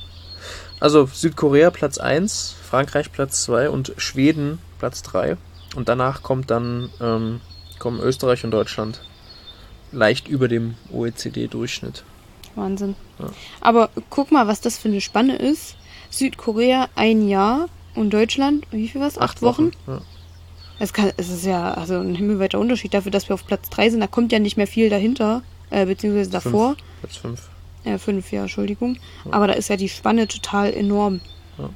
Also Südkorea Platz eins, Frankreich Platz zwei und Schweden Platz drei. Und danach kommt dann ähm, kommen Österreich und Deutschland leicht über dem O E C D-Durchschnitt. Wahnsinn. Ja. Aber guck mal, was das für eine Spanne ist. Südkorea ein Jahr und Deutschland, wie viel was? Acht, Wochen? Ja. Es, kann, es ist ja also ein himmelweiter Unterschied dafür, dass wir auf Platz drei sind. Da kommt ja nicht mehr viel dahinter, äh, beziehungsweise davor. Fünf. Platz fünf. Äh, fünf, ja, Entschuldigung. Aber da ist ja die Spanne total enorm. Ja.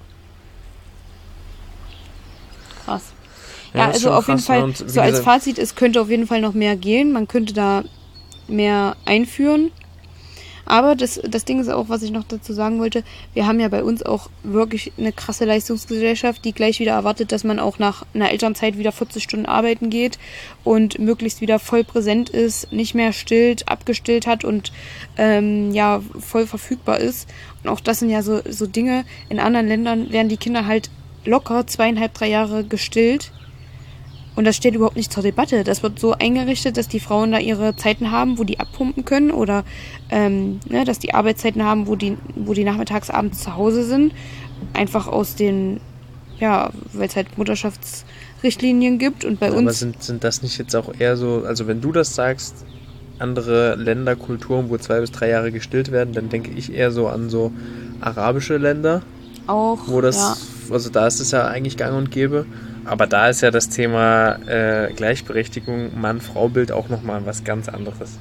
Krass. Ja, ist also schon auf jeden krass, Fall, ne? Und wie so als gesagt- Fazit, es könnte auf jeden Fall noch mehr gehen. Man könnte da mehr einführen. Aber das, das Ding ist auch, was ich noch dazu sagen wollte, wir haben ja bei uns auch wirklich eine krasse Leistungsgesellschaft, die gleich wieder erwartet, dass man auch nach einer Elternzeit wieder vierzig Stunden arbeiten geht und möglichst wieder voll präsent ist, nicht mehr stillt, abgestillt hat und ähm, ja, voll verfügbar ist. Und auch das sind ja so, so Dinge, in anderen Ländern werden die Kinder halt locker zweieinhalb, drei Jahre gestillt. Und das steht überhaupt nicht zur Debatte. Das wird so eingerichtet, dass die Frauen da ihre Zeiten haben, wo die abpumpen können oder ähm, ne, dass die Arbeitszeiten haben, wo die, wo die nachmittags, abends zu Hause sind. Einfach aus den, ja, weil es halt Mutterschaftsrichtlinien gibt. Und bei Aber uns, sind, sind das nicht jetzt auch eher so, also wenn du das sagst, andere Länder, Kulturen, wo zwei bis drei Jahre gestillt werden, dann denke ich eher so an so arabische Länder, auch, wo das, ja, also da ist es ja eigentlich gang und gäbe. Aber da ist ja das Thema äh, Gleichberechtigung, Mann-Frau-Bild auch nochmal was ganz anderes.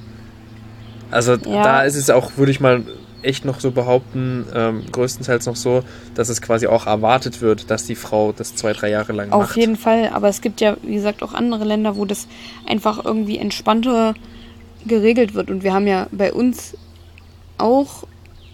Also Ja. da ist es auch, würde ich mal echt noch so behaupten, ähm, größtenteils noch so, dass es quasi auch erwartet wird, dass die Frau das zwei, drei Jahre lang auf macht. jeden Fall. Aber es gibt ja, wie gesagt, auch andere Länder, wo das einfach irgendwie entspannter geregelt wird. Und wir haben ja bei uns auch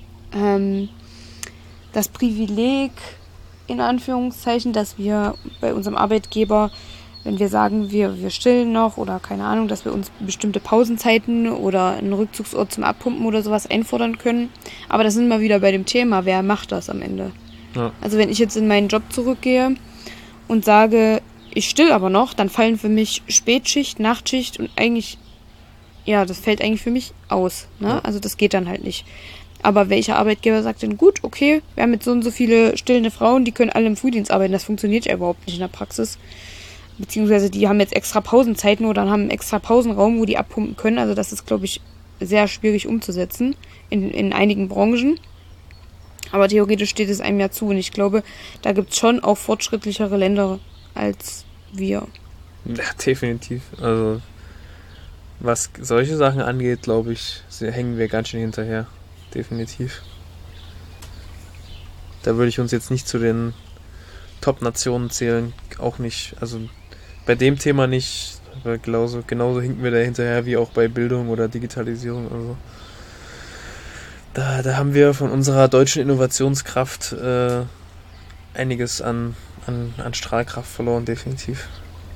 ähm, das Privileg, in Anführungszeichen, dass wir bei unserem Arbeitgeber, wenn wir sagen, wir, wir stillen noch oder keine Ahnung, dass wir uns bestimmte Pausenzeiten oder einen Rückzugsort zum Abpumpen oder sowas einfordern können. Aber das sind wir wieder bei dem Thema, wer macht das am Ende? Ja. Also wenn ich jetzt in meinen Job zurückgehe und sage, ich still aber noch, dann fallen für mich Spätschicht, Nachtschicht und eigentlich, ja, das fällt eigentlich für mich aus. Ne? Ja. Also das geht dann halt nicht. Aber welcher Arbeitgeber sagt denn, gut, okay, wir haben jetzt so und so viele stillende Frauen, die können alle im Frühdienst arbeiten. Das funktioniert ja überhaupt nicht in der Praxis. Beziehungsweise die haben jetzt extra Pausenzeiten oder haben einen extra Pausenraum, wo die abpumpen können. Also das ist, glaube ich, sehr schwierig umzusetzen in, in einigen Branchen. Aber theoretisch steht es einem ja zu. Und ich glaube, da gibt es schon auch fortschrittlichere Länder als wir. Ja, definitiv. Also was solche Sachen angeht, glaube ich, hängen wir ganz schön hinterher. Definitiv. Da würde ich uns jetzt nicht zu den Top-Nationen zählen. Auch nicht, also bei dem Thema nicht, aber genauso, genauso hinken wir da hinterher wie auch bei Bildung oder Digitalisierung. Also da, da haben wir von unserer deutschen Innovationskraft äh, einiges an, an, an Strahlkraft verloren, definitiv.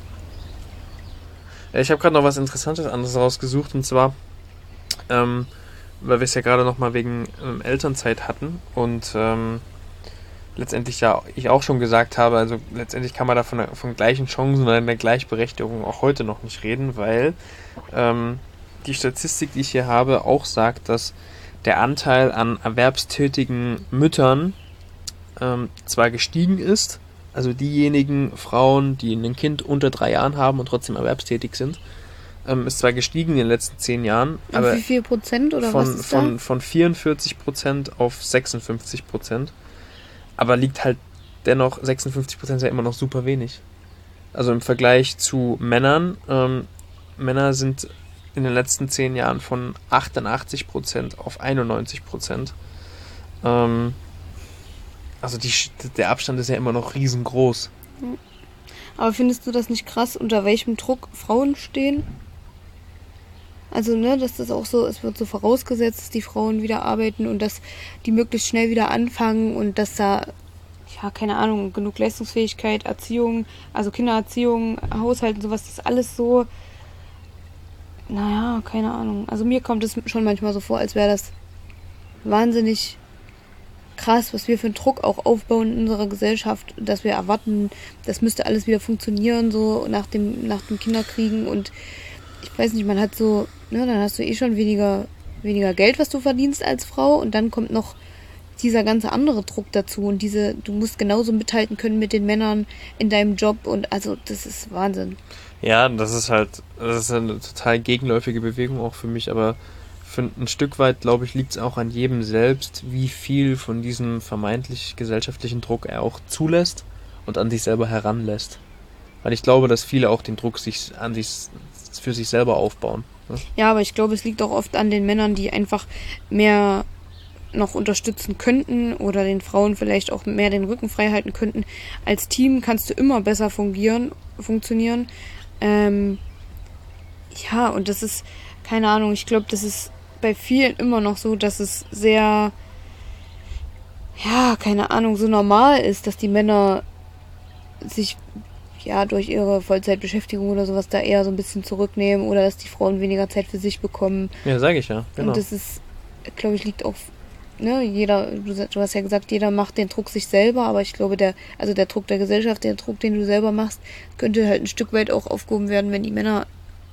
Ich habe gerade noch was Interessantes anderes rausgesucht, und zwar, ähm, weil wir es ja gerade nochmal wegen ähm, Elternzeit hatten und ähm, letztendlich ja ich auch schon gesagt habe, also letztendlich kann man da von, von gleichen Chancen oder einer Gleichberechtigung auch heute noch nicht reden, weil ähm, die Statistik, die ich hier habe, auch sagt, dass der Anteil an erwerbstätigen Müttern ähm, zwar gestiegen ist, also diejenigen Frauen, die ein Kind unter drei Jahren haben und trotzdem erwerbstätig sind, ähm, ist zwar gestiegen in den letzten zehn Jahren, Und aber wie viel Prozent oder von, was ist von, da? von vierundvierzig Prozent auf sechsundfünfzig Prozent. Aber liegt halt dennoch, sechsundfünfzig Prozent ist ja immer noch super wenig. Also im Vergleich zu Männern, ähm, Männer sind in den letzten zehn Jahren von achtundachtzig Prozent auf einundneunzig Prozent. Ähm, also die, der Abstand ist ja immer noch riesengroß. Aber findest du das nicht krass, unter welchem Druck Frauen stehen? Also, ne, dass das auch so, es wird so vorausgesetzt, dass die Frauen wieder arbeiten und dass die möglichst schnell wieder anfangen und dass da, ja, keine Ahnung, genug Leistungsfähigkeit, Erziehung, also Kindererziehung, Haushalt und sowas, das ist alles so, naja, keine Ahnung. Also mir kommt es schon manchmal so vor, als wäre das wahnsinnig krass, was wir für einen Druck auch aufbauen in unserer Gesellschaft, dass wir erwarten, das müsste alles wieder funktionieren, so nach dem, nach dem Kinderkriegen und ich weiß nicht, man hat so, ne, dann hast du eh schon weniger, weniger Geld, was du verdienst als Frau und dann kommt noch dieser ganze andere Druck dazu und diese, du musst genauso mithalten können mit den Männern in deinem Job und also das ist Wahnsinn. Ja, das ist halt, das ist eine total gegenläufige Bewegung auch für mich, aber für ein Stück weit, glaube ich, liegt es auch an jedem selbst, wie viel von diesem vermeintlich gesellschaftlichen Druck er auch zulässt und an sich selber heranlässt. Weil ich glaube, dass viele auch den Druck sich an sich für sich selber aufbauen. Ne? Ja, aber ich glaube, es liegt auch oft an den Männern, die einfach mehr noch unterstützen könnten oder den Frauen vielleicht auch mehr den Rücken frei halten könnten. Als Team kannst du immer besser fungieren, funktionieren. Ähm, ja, und das ist, keine Ahnung, ich glaube, das ist bei vielen immer noch so, dass es sehr, ja, keine Ahnung, so normal ist, dass die Männer sich ja durch ihre Vollzeitbeschäftigung oder sowas da eher so ein bisschen zurücknehmen oder dass die Frauen weniger Zeit für sich bekommen. Ja, sage ich ja, genau. Und das ist, glaube ich, liegt auch, ne, jeder, du hast ja gesagt, jeder macht den Druck sich selber, aber ich glaube, der, also der Druck der Gesellschaft, der Druck, den du selber machst, könnte halt ein Stück weit auch aufgehoben werden, wenn die Männer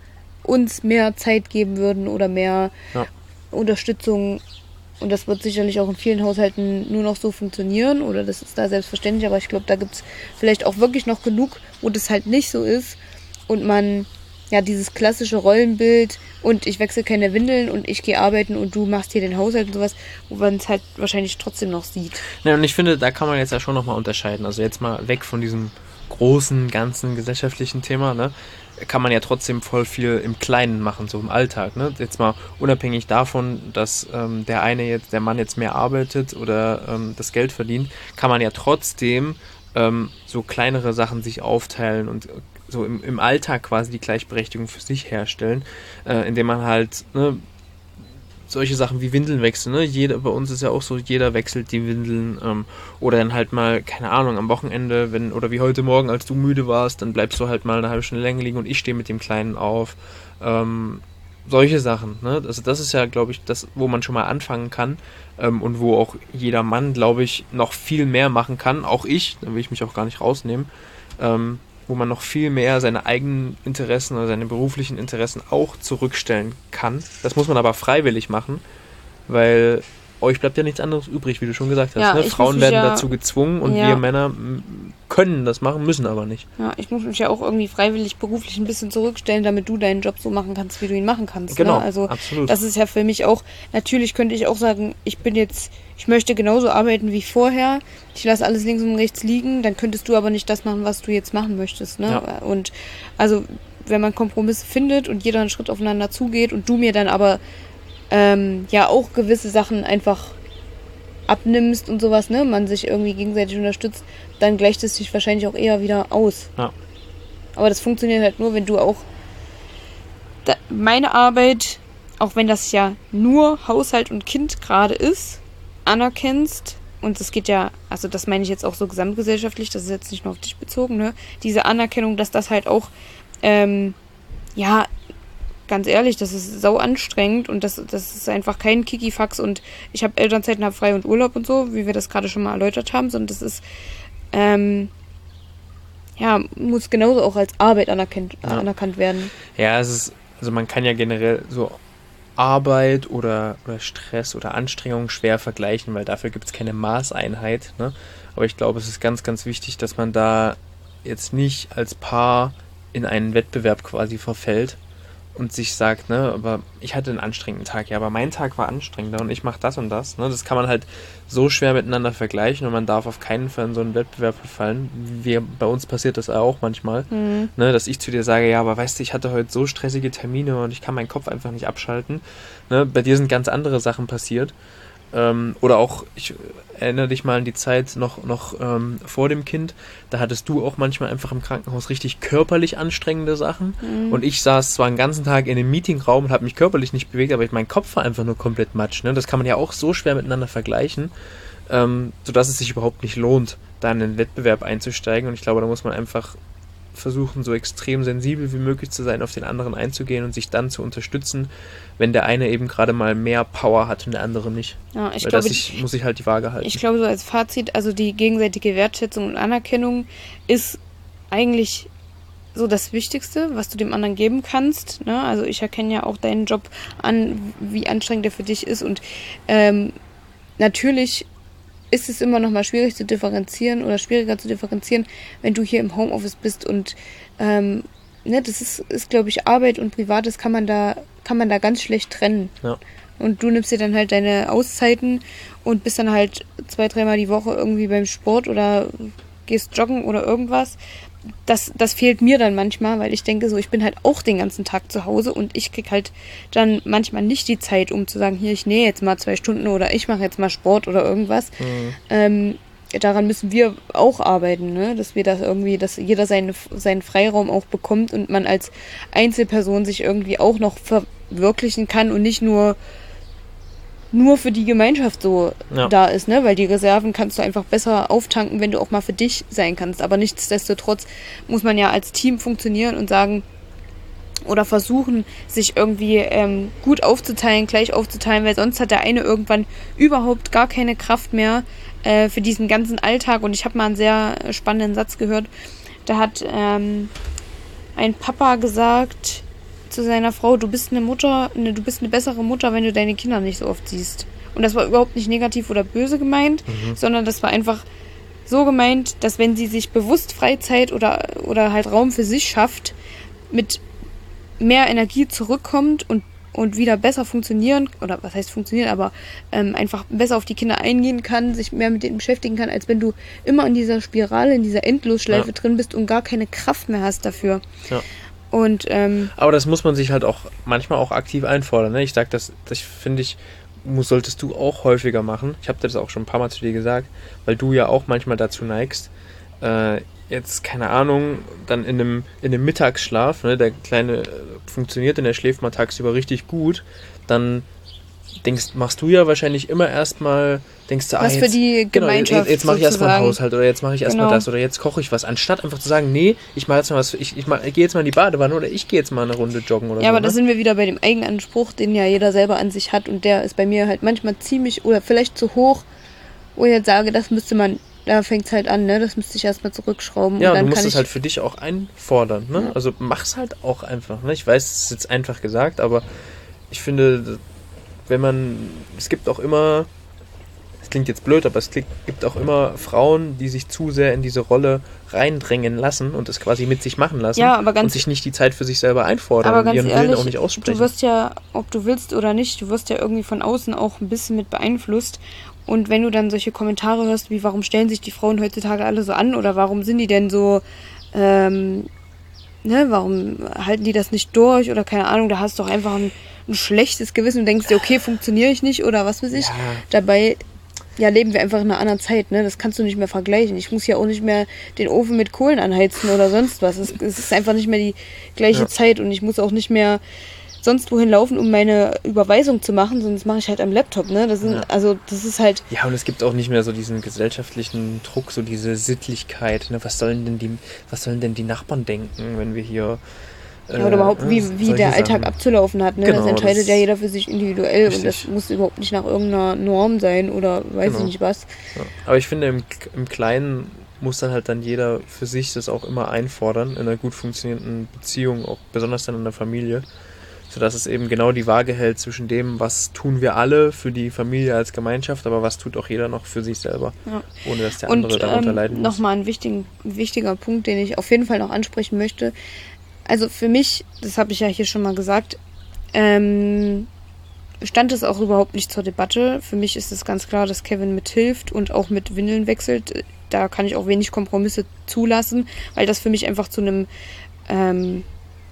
uns mehr Zeit geben würden oder mehr ja. Unterstützung. Und das wird sicherlich auch in vielen Haushalten nur noch so funktionieren oder das ist da selbstverständlich, aber ich glaube, da gibt es vielleicht auch wirklich noch genug, wo das halt nicht so ist und man ja dieses klassische Rollenbild und ich wechsle keine Windeln und ich gehe arbeiten und du machst hier den Haushalt und sowas, wo man es halt wahrscheinlich trotzdem noch sieht. Ja, und ich finde, da kann man jetzt ja schon nochmal unterscheiden. Also jetzt mal weg von diesem großen, ganzen gesellschaftlichen Thema, ne? Kann man ja trotzdem voll viel im Kleinen machen, so im Alltag, ne? Jetzt mal unabhängig davon, dass ähm, der eine jetzt, der Mann jetzt mehr arbeitet oder ähm, das Geld verdient, kann man ja trotzdem ähm, so kleinere Sachen sich aufteilen und so im, im Alltag quasi die Gleichberechtigung für sich herstellen, äh, indem man halt, ne, solche Sachen wie Windeln wechseln, ne? Jeder, bei uns ist ja auch so, jeder wechselt die Windeln ähm, oder dann halt mal, keine Ahnung, am Wochenende, wenn oder wie heute Morgen, als du müde warst, dann bleibst du halt mal eine halbe Stunde länger liegen und ich stehe mit dem Kleinen auf. Ähm, solche Sachen, ne? Also das ist ja, glaube ich, das, wo man schon mal anfangen kann ähm, und wo auch jeder Mann, glaube ich, noch viel mehr machen kann, auch ich, da will ich mich auch gar nicht rausnehmen, ähm, wo man noch viel mehr seine eigenen Interessen oder seine beruflichen Interessen auch zurückstellen kann. Das muss man aber freiwillig machen, weil euch bleibt ja nichts anderes übrig, wie du schon gesagt hast. Ja, ne? ich Frauen muss mich werden ja, dazu gezwungen und ja. wir Männer m, können das machen, müssen aber nicht. Ja, ich muss mich ja auch irgendwie freiwillig beruflich ein bisschen zurückstellen, damit du deinen Job so machen kannst, wie du ihn machen kannst. Genau, ne? Also absolut. Das ist ja für mich auch, natürlich könnte ich auch sagen, ich bin jetzt, ich möchte genauso arbeiten wie vorher, ich lasse alles links und rechts liegen, dann könntest du aber nicht das machen, was du jetzt machen möchtest. Ne? Ja. Und also wenn man Kompromisse findet und jeder einen Schritt aufeinander zugeht und du mir dann aber ähm, ja auch gewisse Sachen einfach abnimmst und sowas, ne, man sich irgendwie gegenseitig unterstützt, dann gleicht es sich wahrscheinlich auch eher wieder aus. Ja. Aber das funktioniert halt nur, wenn du auch da, meine Arbeit auch wenn das ja nur Haushalt und Kind gerade ist, anerkennst, und das geht ja, also das meine ich jetzt auch so gesamtgesellschaftlich, das ist jetzt nicht nur auf dich bezogen, ne? Diese Anerkennung, dass das halt auch, ähm, ja, ganz ehrlich, das ist sau anstrengend und das, das ist einfach kein Kikifax und ich habe Elternzeit und habe frei und Urlaub und so, wie wir das gerade schon mal erläutert haben, sondern das ist, ähm, ja, muss genauso auch als Arbeit anerkannt, ja. anerkannt werden. Ja, es ist, also man kann ja generell so Arbeit oder, oder Stress oder Anstrengung schwer vergleichen, weil dafür gibt es keine Maßeinheit, ne? Aber ich glaube, es ist ganz, ganz wichtig, dass man da jetzt nicht als Paar in einen Wettbewerb quasi verfällt und sich sagt, ne, aber ich hatte einen anstrengenden Tag, ja, aber mein Tag war anstrengender und ich mache das und das, ne, das kann man halt so schwer miteinander vergleichen und man darf auf keinen Fall in so einen Wettbewerb verfallen. Wie bei uns passiert das auch manchmal, mhm. ne, dass ich zu dir sage, ja, aber weißt du, ich hatte heute so stressige Termine und ich kann meinen Kopf einfach nicht abschalten, ne, bei dir sind ganz andere Sachen passiert. Ähm, oder auch, ich erinnere dich mal an die Zeit noch, noch ähm, vor dem Kind, da hattest du auch manchmal einfach im Krankenhaus richtig körperlich anstrengende Sachen mhm. und ich saß zwar den ganzen Tag in einem Meetingraum und habe mich körperlich nicht bewegt, aber mein Kopf war einfach nur komplett matsch, ne? Das kann man ja auch so schwer miteinander vergleichen, ähm, sodass es sich überhaupt nicht lohnt, da in den Wettbewerb einzusteigen und ich glaube, da muss man einfach versuchen, so extrem sensibel wie möglich zu sein, auf den anderen einzugehen und sich dann zu unterstützen, wenn der eine eben gerade mal mehr Power hat und der andere nicht. Ja, ich Weil glaube, das ich, muss ich halt die Waage halten. Ich glaube, so als Fazit, also die gegenseitige Wertschätzung und Anerkennung ist eigentlich so das Wichtigste, was du dem anderen geben kannst, ne? Also ich erkenne ja auch deinen Job an, wie anstrengend der für dich ist und ähm, natürlich ist es immer noch mal schwierig zu differenzieren oder schwieriger zu differenzieren, wenn du hier im Homeoffice bist und ähm, ne, das ist, ist glaube ich, Arbeit und Privates kann man da kann man da ganz schlecht trennen. Ja. Und du nimmst dir dann halt deine Auszeiten und bist dann halt zwei, dreimal die Woche irgendwie beim Sport oder gehst joggen oder irgendwas. Das, das fehlt mir dann manchmal, weil ich denke so, ich bin halt auch den ganzen Tag zu Hause und ich krieg halt dann manchmal nicht die Zeit, um zu sagen, hier, ich nähe jetzt mal zwei Stunden oder ich mache jetzt mal Sport oder irgendwas. Mhm. Ähm, daran müssen wir auch arbeiten, ne? Dass wir das irgendwie, dass jeder seine, seinen Freiraum auch bekommt und man als Einzelperson sich irgendwie auch noch verwirklichen kann und nicht nur nur für die Gemeinschaft so ja. da ist, ne? Weil die Reserven kannst du einfach besser auftanken, wenn du auch mal für dich sein kannst. Aber nichtsdestotrotz muss man ja als Team funktionieren und sagen oder versuchen, sich irgendwie ähm, gut aufzuteilen, gleich aufzuteilen, weil sonst hat der eine irgendwann überhaupt gar keine Kraft mehr äh, für diesen ganzen Alltag. Und ich habe mal einen sehr spannenden Satz gehört. Da hat ähm, ein Papa gesagt zu seiner Frau, du bist eine Mutter, ne, du bist eine bessere Mutter, wenn du deine Kinder nicht so oft siehst. Und das war überhaupt nicht negativ oder böse gemeint, mhm. sondern das war einfach so gemeint, dass wenn sie sich bewusst Freizeit oder, oder halt Raum für sich schafft, mit mehr Energie zurückkommt und, und wieder besser funktionieren, oder was heißt funktionieren, aber ähm, einfach besser auf die Kinder eingehen kann, sich mehr mit denen beschäftigen kann, als wenn du immer in dieser Spirale, in dieser Endlosschleife ja. drin bist und gar keine Kraft mehr hast dafür. Ja. Und, ähm, aber das muss man sich halt auch manchmal auch aktiv einfordern. Ne? Ich sag, das, das finde ich, muss, solltest du auch häufiger machen. Ich habe das auch schon ein paar Mal zu dir gesagt, weil du ja auch manchmal dazu neigst, äh, jetzt, keine Ahnung, dann in einem, in einem Mittagsschlaf, ne, der Kleine funktioniert und der schläft mal tagsüber richtig gut, dann denkst, machst du ja wahrscheinlich immer erstmal, denkst du, ah, was jetzt, für die Gemeinschaft genau, jetzt, jetzt mache ich erstmal einen Haushalt oder jetzt mache ich erstmal genau. das oder jetzt koche ich was, anstatt einfach zu sagen, nee, ich mache jetzt mal was, ich, ich, mach, ich gehe jetzt mal in die Badewanne oder ich gehe jetzt mal eine Runde joggen oder ja, so. Ja, aber ne? da sind wir wieder bei dem Eigenanspruch, den ja jeder selber an sich hat und der ist bei mir halt manchmal ziemlich oder vielleicht zu hoch, wo ich jetzt sage, das müsste man, da fängt es halt an, ne? Das müsste ich erstmal zurückschrauben. Ja, und dann du musst kann es halt für dich auch einfordern, ne? Ja. Also mach's halt auch einfach, ne? Ich weiß, es ist jetzt einfach gesagt, aber ich finde, wenn man, es gibt auch immer, es klingt jetzt blöd, aber es gibt auch immer Frauen, die sich zu sehr in diese Rolle reindrängen lassen und es quasi mit sich machen lassen ja, aber ganz, und sich nicht die Zeit für sich selber einfordern aber und ganz ihren ehrlich, Willen auch nicht aussprechen. Du wirst ja, ob du willst oder nicht, du wirst ja irgendwie von außen auch ein bisschen mit beeinflusst. Und wenn du dann solche Kommentare hörst, wie warum stellen sich die Frauen heutzutage alle so an oder warum sind die denn so, ähm, ne, warum halten die das nicht durch oder keine Ahnung, da hast du doch einfach ein, ein schlechtes Gewissen und denkst dir, okay, funktioniere ich nicht oder was weiß ich. Ja. Dabei, ja, leben wir einfach in einer anderen Zeit, ne, das kannst du nicht mehr vergleichen. Ich muss ja auch nicht mehr den Ofen mit Kohlen anheizen oder sonst was. Es, es ist einfach nicht mehr die gleiche ja. Zeit und ich muss auch nicht mehr sonst wohin laufen, um meine Überweisung zu machen, sondern das mache ich halt am Laptop, ne? Das sind, ja. Also das ist halt... Ja, und es gibt auch nicht mehr so diesen gesellschaftlichen Druck, so diese Sittlichkeit, ne? Was sollen denn die, was sollen denn die Nachbarn denken, wenn wir hier... Ja, oder überhaupt, wie, wie der Alltag Sachen. abzulaufen hat. Ne? Genau, das entscheidet das ja jeder für sich individuell richtig. Und das muss überhaupt nicht nach irgendeiner Norm sein oder weiß genau. ich nicht was. Ja. Aber ich finde, im, im Kleinen muss dann halt dann jeder für sich das auch immer einfordern, in einer gut funktionierenden Beziehung, auch besonders dann in der Familie, sodass es eben genau die Waage hält zwischen dem, was tun wir alle für die Familie als Gemeinschaft, aber was tut auch jeder noch für sich selber, ja. ohne dass der andere Und, darunter ähm, leiden muss. Nochmal ein wichtigen, wichtiger Punkt, den ich auf jeden Fall noch ansprechen möchte. Also für mich, das habe ich ja hier schon mal gesagt, ähm, stand es auch überhaupt nicht zur Debatte. Für mich ist es ganz klar, dass Kevin mithilft und auch mit Windeln wechselt. Da kann ich auch wenig Kompromisse zulassen, weil das für mich einfach zu einem, ähm,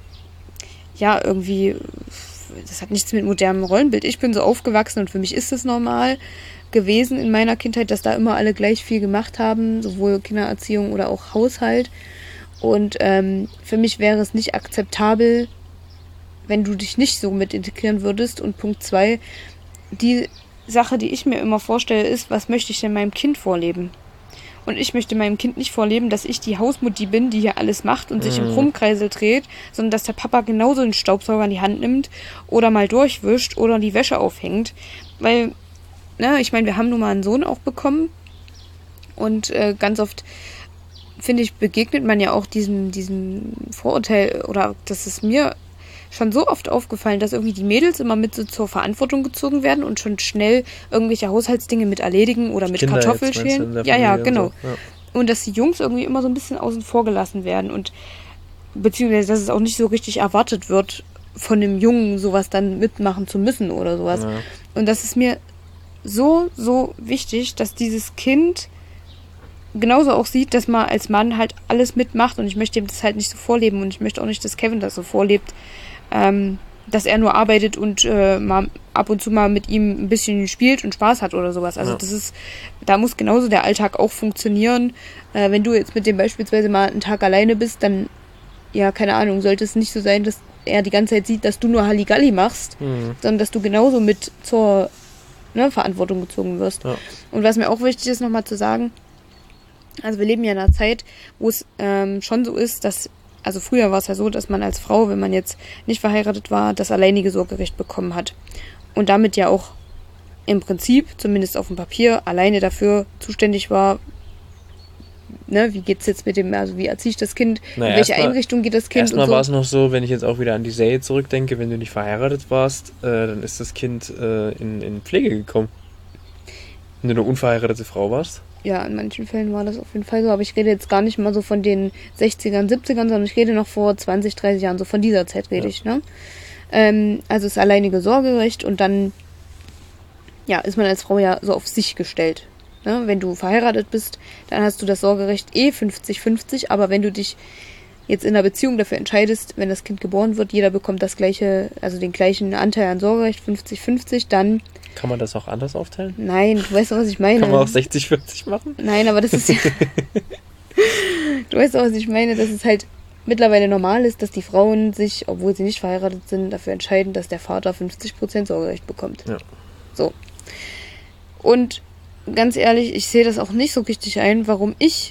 ja, irgendwie, das hat nichts mit modernem Rollenbild. Ich bin so aufgewachsen und für mich ist es normal gewesen in meiner Kindheit, dass da immer alle gleich viel gemacht haben, sowohl Kindererziehung oder auch Haushalt. Und ähm, für mich wäre es nicht akzeptabel, wenn du dich nicht so mit integrieren würdest. Und Punkt zwei, die Sache, die ich mir immer vorstelle, ist, was möchte ich denn meinem Kind vorleben? Und ich möchte meinem Kind nicht vorleben, dass ich die Hausmutti bin, die hier alles macht und mhm. sich im Krummkreisel dreht, sondern dass der Papa genauso einen Staubsauger in die Hand nimmt oder mal durchwischt oder die Wäsche aufhängt. Weil, ne, ich meine, wir haben nun mal einen Sohn auch bekommen und äh, ganz oft... finde ich, begegnet man ja auch diesem, diesem Vorurteil, oder das ist mir schon so oft aufgefallen, dass irgendwie die Mädels immer mit so zur Verantwortung gezogen werden und schon schnell irgendwelche Haushaltsdinge mit erledigen oder mit Kinder Kartoffelschälen. Jetzt, ja, ja, genau. So. Ja. Und dass die Jungs irgendwie immer so ein bisschen außen vor gelassen werden und beziehungsweise, dass es auch nicht so richtig erwartet wird, von dem Jungen sowas dann mitmachen zu müssen oder sowas. Ja. Und das ist mir so, so wichtig, dass dieses Kind genauso auch sieht, dass man als Mann halt alles mitmacht und ich möchte ihm das halt nicht so vorleben und ich möchte auch nicht, dass Kevin das so vorlebt, ähm, dass er nur arbeitet und äh, mal ab und zu mal mit ihm ein bisschen spielt und Spaß hat oder sowas. Also ja. das ist, da muss genauso der Alltag auch funktionieren. Äh, wenn du jetzt mit dem beispielsweise mal einen Tag alleine bist, dann, ja, keine Ahnung, sollte es nicht so sein, dass er die ganze Zeit sieht, dass du nur Halligalli machst, mhm. sondern dass du genauso mit zur ne, Verantwortung gezogen wirst. Ja. Und was mir auch wichtig ist, nochmal zu sagen, also wir leben ja in einer Zeit, wo es ähm, schon so ist, dass, also früher war es ja so, dass man als Frau, wenn man jetzt nicht verheiratet war, das alleinige Sorgerecht bekommen hat. Und damit ja auch im Prinzip, zumindest auf dem Papier, alleine dafür zuständig war, ne, wie geht's jetzt mit dem, also wie erziehe ich das Kind, naja, in welche mal, Einrichtung geht das Kind erstmal und so. War es noch so, wenn ich jetzt auch wieder an die Serie zurückdenke, wenn du nicht verheiratet warst, äh, dann ist das Kind äh, in, in Pflege gekommen. Wenn du eine unverheiratete Frau warst. Ja, in manchen Fällen war das auf jeden Fall so, aber ich rede jetzt gar nicht mal so von den sechzigern, siebzigern, sondern ich rede noch vor zwanzig, dreißig Jahren, so von dieser Zeit rede ja. ich, ne? Ähm, also das alleinige Sorgerecht und dann, ja, ist man als Frau ja so auf sich gestellt. Ne? Wenn du verheiratet bist, dann hast du das Sorgerecht eh fünfzig fünfzig, aber wenn du dich jetzt in einer Beziehung dafür entscheidest, wenn das Kind geboren wird, jeder bekommt das gleiche, also den gleichen Anteil an Sorgerecht, fünfzig fünfzig, dann... Kann man das auch anders aufteilen? Nein, du weißt doch, was ich meine. Kann man auch sechzig vierzig machen? Nein, aber das ist ja... Du weißt doch, was ich meine, dass es halt mittlerweile normal ist, dass die Frauen sich, obwohl sie nicht verheiratet sind, dafür entscheiden, dass der Vater fünfzig Prozent Sorgerecht bekommt. Ja. So. Und ganz ehrlich, ich sehe das auch nicht so richtig ein, warum ich,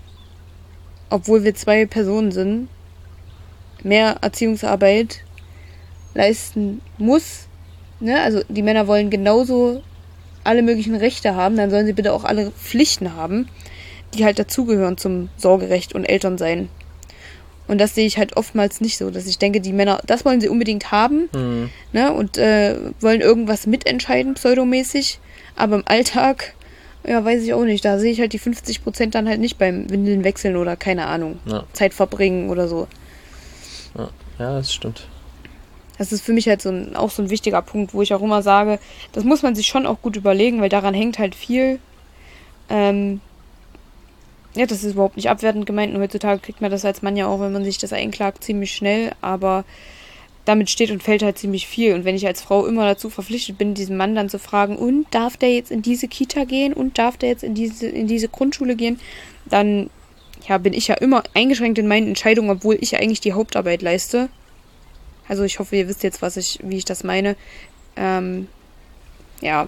obwohl wir zwei Personen sind, mehr Erziehungsarbeit leisten muss. Ne? Also die Männer wollen genauso alle möglichen Rechte haben, dann sollen sie bitte auch alle Pflichten haben, die halt dazugehören zum Sorgerecht und Elternsein. Und das sehe ich halt oftmals nicht so, dass ich denke, die Männer, das wollen sie unbedingt haben, mhm. ne? Und äh, wollen irgendwas mitentscheiden, pseudomäßig, aber im Alltag, ja, weiß ich auch nicht, da sehe ich halt die fünfzig Prozent dann halt nicht beim Windeln wechseln oder keine Ahnung, ja. Zeit verbringen oder so. Ja, ja, das stimmt. Das ist für mich halt so ein, auch so ein wichtiger Punkt, wo ich auch immer sage, das muss man sich schon auch gut überlegen, weil daran hängt halt viel. Ähm, ja, das ist überhaupt nicht abwertend gemeint. Und heutzutage kriegt man das als Mann ja auch, wenn man sich das einklagt, ziemlich schnell. Aber damit steht und fällt halt ziemlich viel. Und wenn ich als Frau immer dazu verpflichtet bin, diesen Mann dann zu fragen, und darf der jetzt in diese Kita gehen und darf der jetzt in diese, in diese Grundschule gehen, dann ja, bin ich ja immer eingeschränkt in meinen Entscheidungen, obwohl ich ja eigentlich die Hauptarbeit leiste. Also ich hoffe, ihr wisst jetzt, was ich, wie ich das meine. Ähm, ja.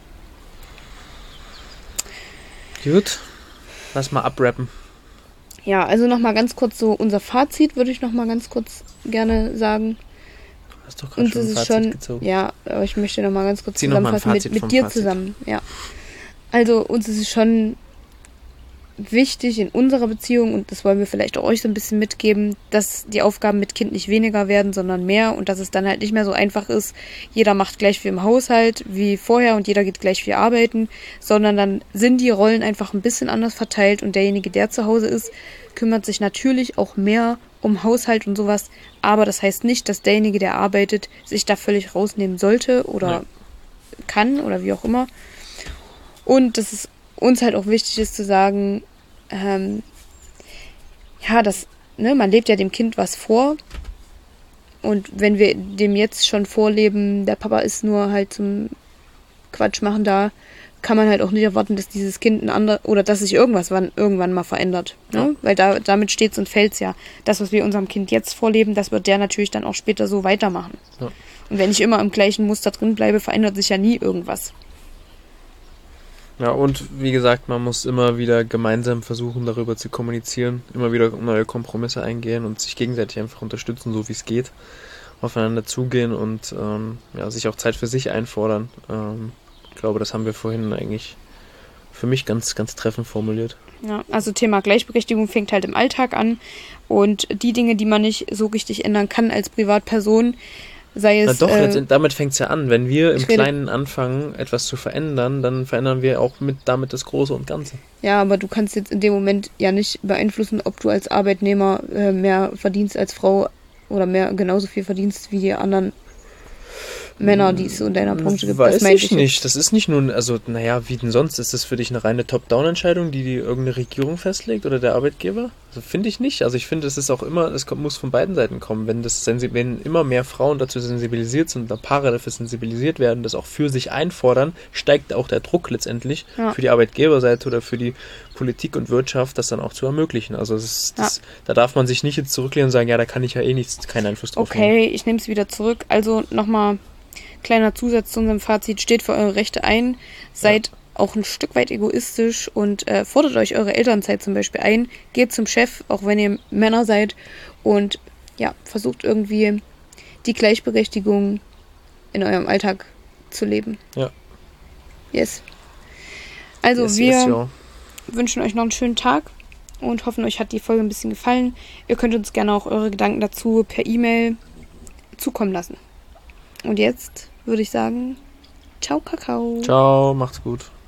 Gut, lass mal abrappen. Ja, also nochmal ganz kurz so unser Fazit, würde ich nochmal ganz kurz gerne sagen. Du hast doch gerade schon ein Fazit schon, gezogen. Ja, aber ich möchte nochmal ganz kurz Zieh zusammenfassen noch mal ein mit, mit dir Fazit. zusammen. Ja. Also uns ist es schon wichtig in unserer Beziehung, und das wollen wir vielleicht auch euch so ein bisschen mitgeben, dass die Aufgaben mit Kind nicht weniger werden, sondern mehr, und dass es dann halt nicht mehr so einfach ist, jeder macht gleich viel im Haushalt wie vorher und jeder geht gleich viel arbeiten, sondern dann sind die Rollen einfach ein bisschen anders verteilt, und derjenige, der zu Hause ist, kümmert sich natürlich auch mehr um Haushalt und sowas, aber das heißt nicht, dass derjenige, der arbeitet, sich da völlig rausnehmen sollte oder ja. kann oder wie auch immer. Und dass es uns halt auch wichtig ist zu sagen, ähm, ja, das, ne, man lebt ja dem Kind was vor, und wenn wir dem jetzt schon vorleben, der Papa ist nur halt zum Quatsch machen da, kann man halt auch nicht erwarten, dass dieses Kind ein anderer, oder dass sich irgendwas wann, irgendwann mal verändert. Ne? Ja. Weil da, damit steht's und fällt's ja. Das, was wir unserem Kind jetzt vorleben, das wird der natürlich dann auch später so weitermachen. Ja. Und wenn ich immer im gleichen Muster drin bleibe, verändert sich ja nie irgendwas. Ja, und wie gesagt, man muss immer wieder gemeinsam versuchen, darüber zu kommunizieren, immer wieder neue Kompromisse eingehen und sich gegenseitig einfach unterstützen, so wie es geht, aufeinander zugehen und ähm, ja, sich auch Zeit für sich einfordern. Ähm, ich glaube, das haben wir vorhin eigentlich für mich ganz, ganz treffend formuliert. Ja, also Thema Gleichberechtigung fängt halt im Alltag an, und die Dinge, die man nicht so richtig ändern kann als Privatperson, sei es... Na doch, äh, jetzt, damit fängt es ja an. Wenn wir im Kleinen anfangen, etwas zu verändern, dann verändern wir auch mit damit das Große und Ganze. Ja, aber du kannst jetzt in dem Moment ja nicht beeinflussen, ob du als Arbeitnehmer äh, mehr verdienst als Frau oder mehr genauso viel verdienst wie die anderen Männer, die es so in deiner Branche gibt. Weiß das mein ich nicht. Das ist nicht nur, also naja, wie denn sonst? Ist das für dich eine reine Top-Down-Entscheidung, die die irgendeine Regierung festlegt oder der Arbeitgeber? Also finde ich nicht. Also ich finde, es ist auch immer, es muss von beiden Seiten kommen. Wenn das, wenn immer mehr Frauen dazu sensibilisiert sind oder Paare dafür sensibilisiert werden, das auch für sich einfordern, steigt auch der Druck letztendlich ja. für die Arbeitgeberseite oder für die Politik und Wirtschaft, das dann auch zu ermöglichen. Also das ist, das, ja. da darf man sich nicht jetzt zurücklehnen und sagen, ja, da kann ich ja eh nichts, keinen Einfluss drauf okay, nehmen. Okay, ich nehme es wieder zurück. Also nochmal kleiner Zusatz zu unserem Fazit: Steht für eure Rechte ein, seid ja. auch ein Stück weit egoistisch und äh, fordert euch eure Elternzeit zum Beispiel ein, geht zum Chef, auch wenn ihr Männer seid, und ja, versucht irgendwie die Gleichberechtigung in eurem Alltag zu leben. Ja. Yes. Also yes, wir yes, ja. wünschen euch noch einen schönen Tag und hoffen, euch hat die Folge ein bisschen gefallen. Ihr könnt uns gerne auch eure Gedanken dazu per E-Mail zukommen lassen. Und jetzt würde ich sagen, ciao, Kakao. Ciao, macht's gut.